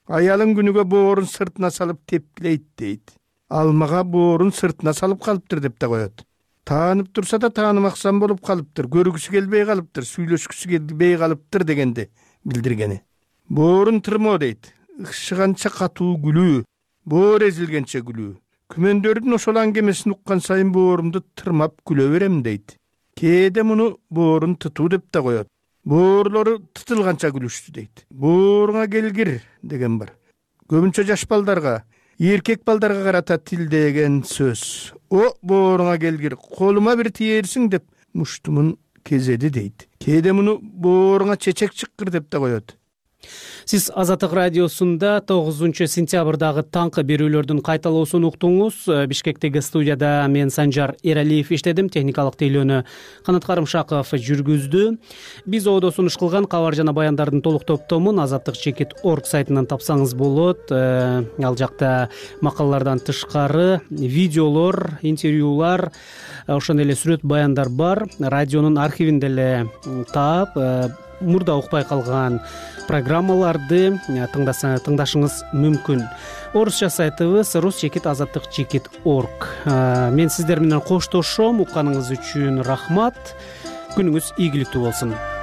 Аялың күнүгө боорун сыртына салып тепкилейт дейт. Ал мага боорун сыртына салып калыптыр деп да коет. Таанып турса да таанымаксан болуп калыптыр, көргүсү келбей калыптыр, сүйлөшкүсү келбей калыптыр дегенди билдиргени. Боорун тырмоо дейт. Ыкшыганча катуу күлүү, боор эзилгенче күлүү. Күмөндөрдүн ошол аңгемесин уккан сайын боорумду тырмап күлө берем дейт. Кээде муну боорун тытуу деп да коет. Боорлору тытылганча күлүштү дейт. Бооруңа келгир деген бар. Көбүнчө жаш балдарга, эркек балдарга карата тилдеген сөз. О, бооруңа келгир, колума бир тиерсиң деп муштумун кезеди дейт. Кээде муну бооруңа чечек чыккыр деп да коет. Сиз Азаттык радиосунда 9 сентябрдагы таңкы берүүлөрдүн кайталоосун уктуңуз. Бишкектеги студияда мен Санжар Эралиев иштедим, техникалык тейлөөнү Канат Карымшаков жүргүздү. Биз оодосунуш кылган кабар жана баяндардын толук топтомун azattik.org сайтынан тапсаңыз болот. Ал жакта макалалардан тышкары видеолор, интервьюлар, ошондой эле сүрөт баяндар бар. Радионун архивинде эле таап, мурда укпай калган программаларды тыңдашыңыз мүмкүн. Орусча сайтыбыз rus-azattik.org. Мен сиздер менен коштошом. Укканыңыз үчүн рахмат. Күнүңүз ийгиликтүү болсун.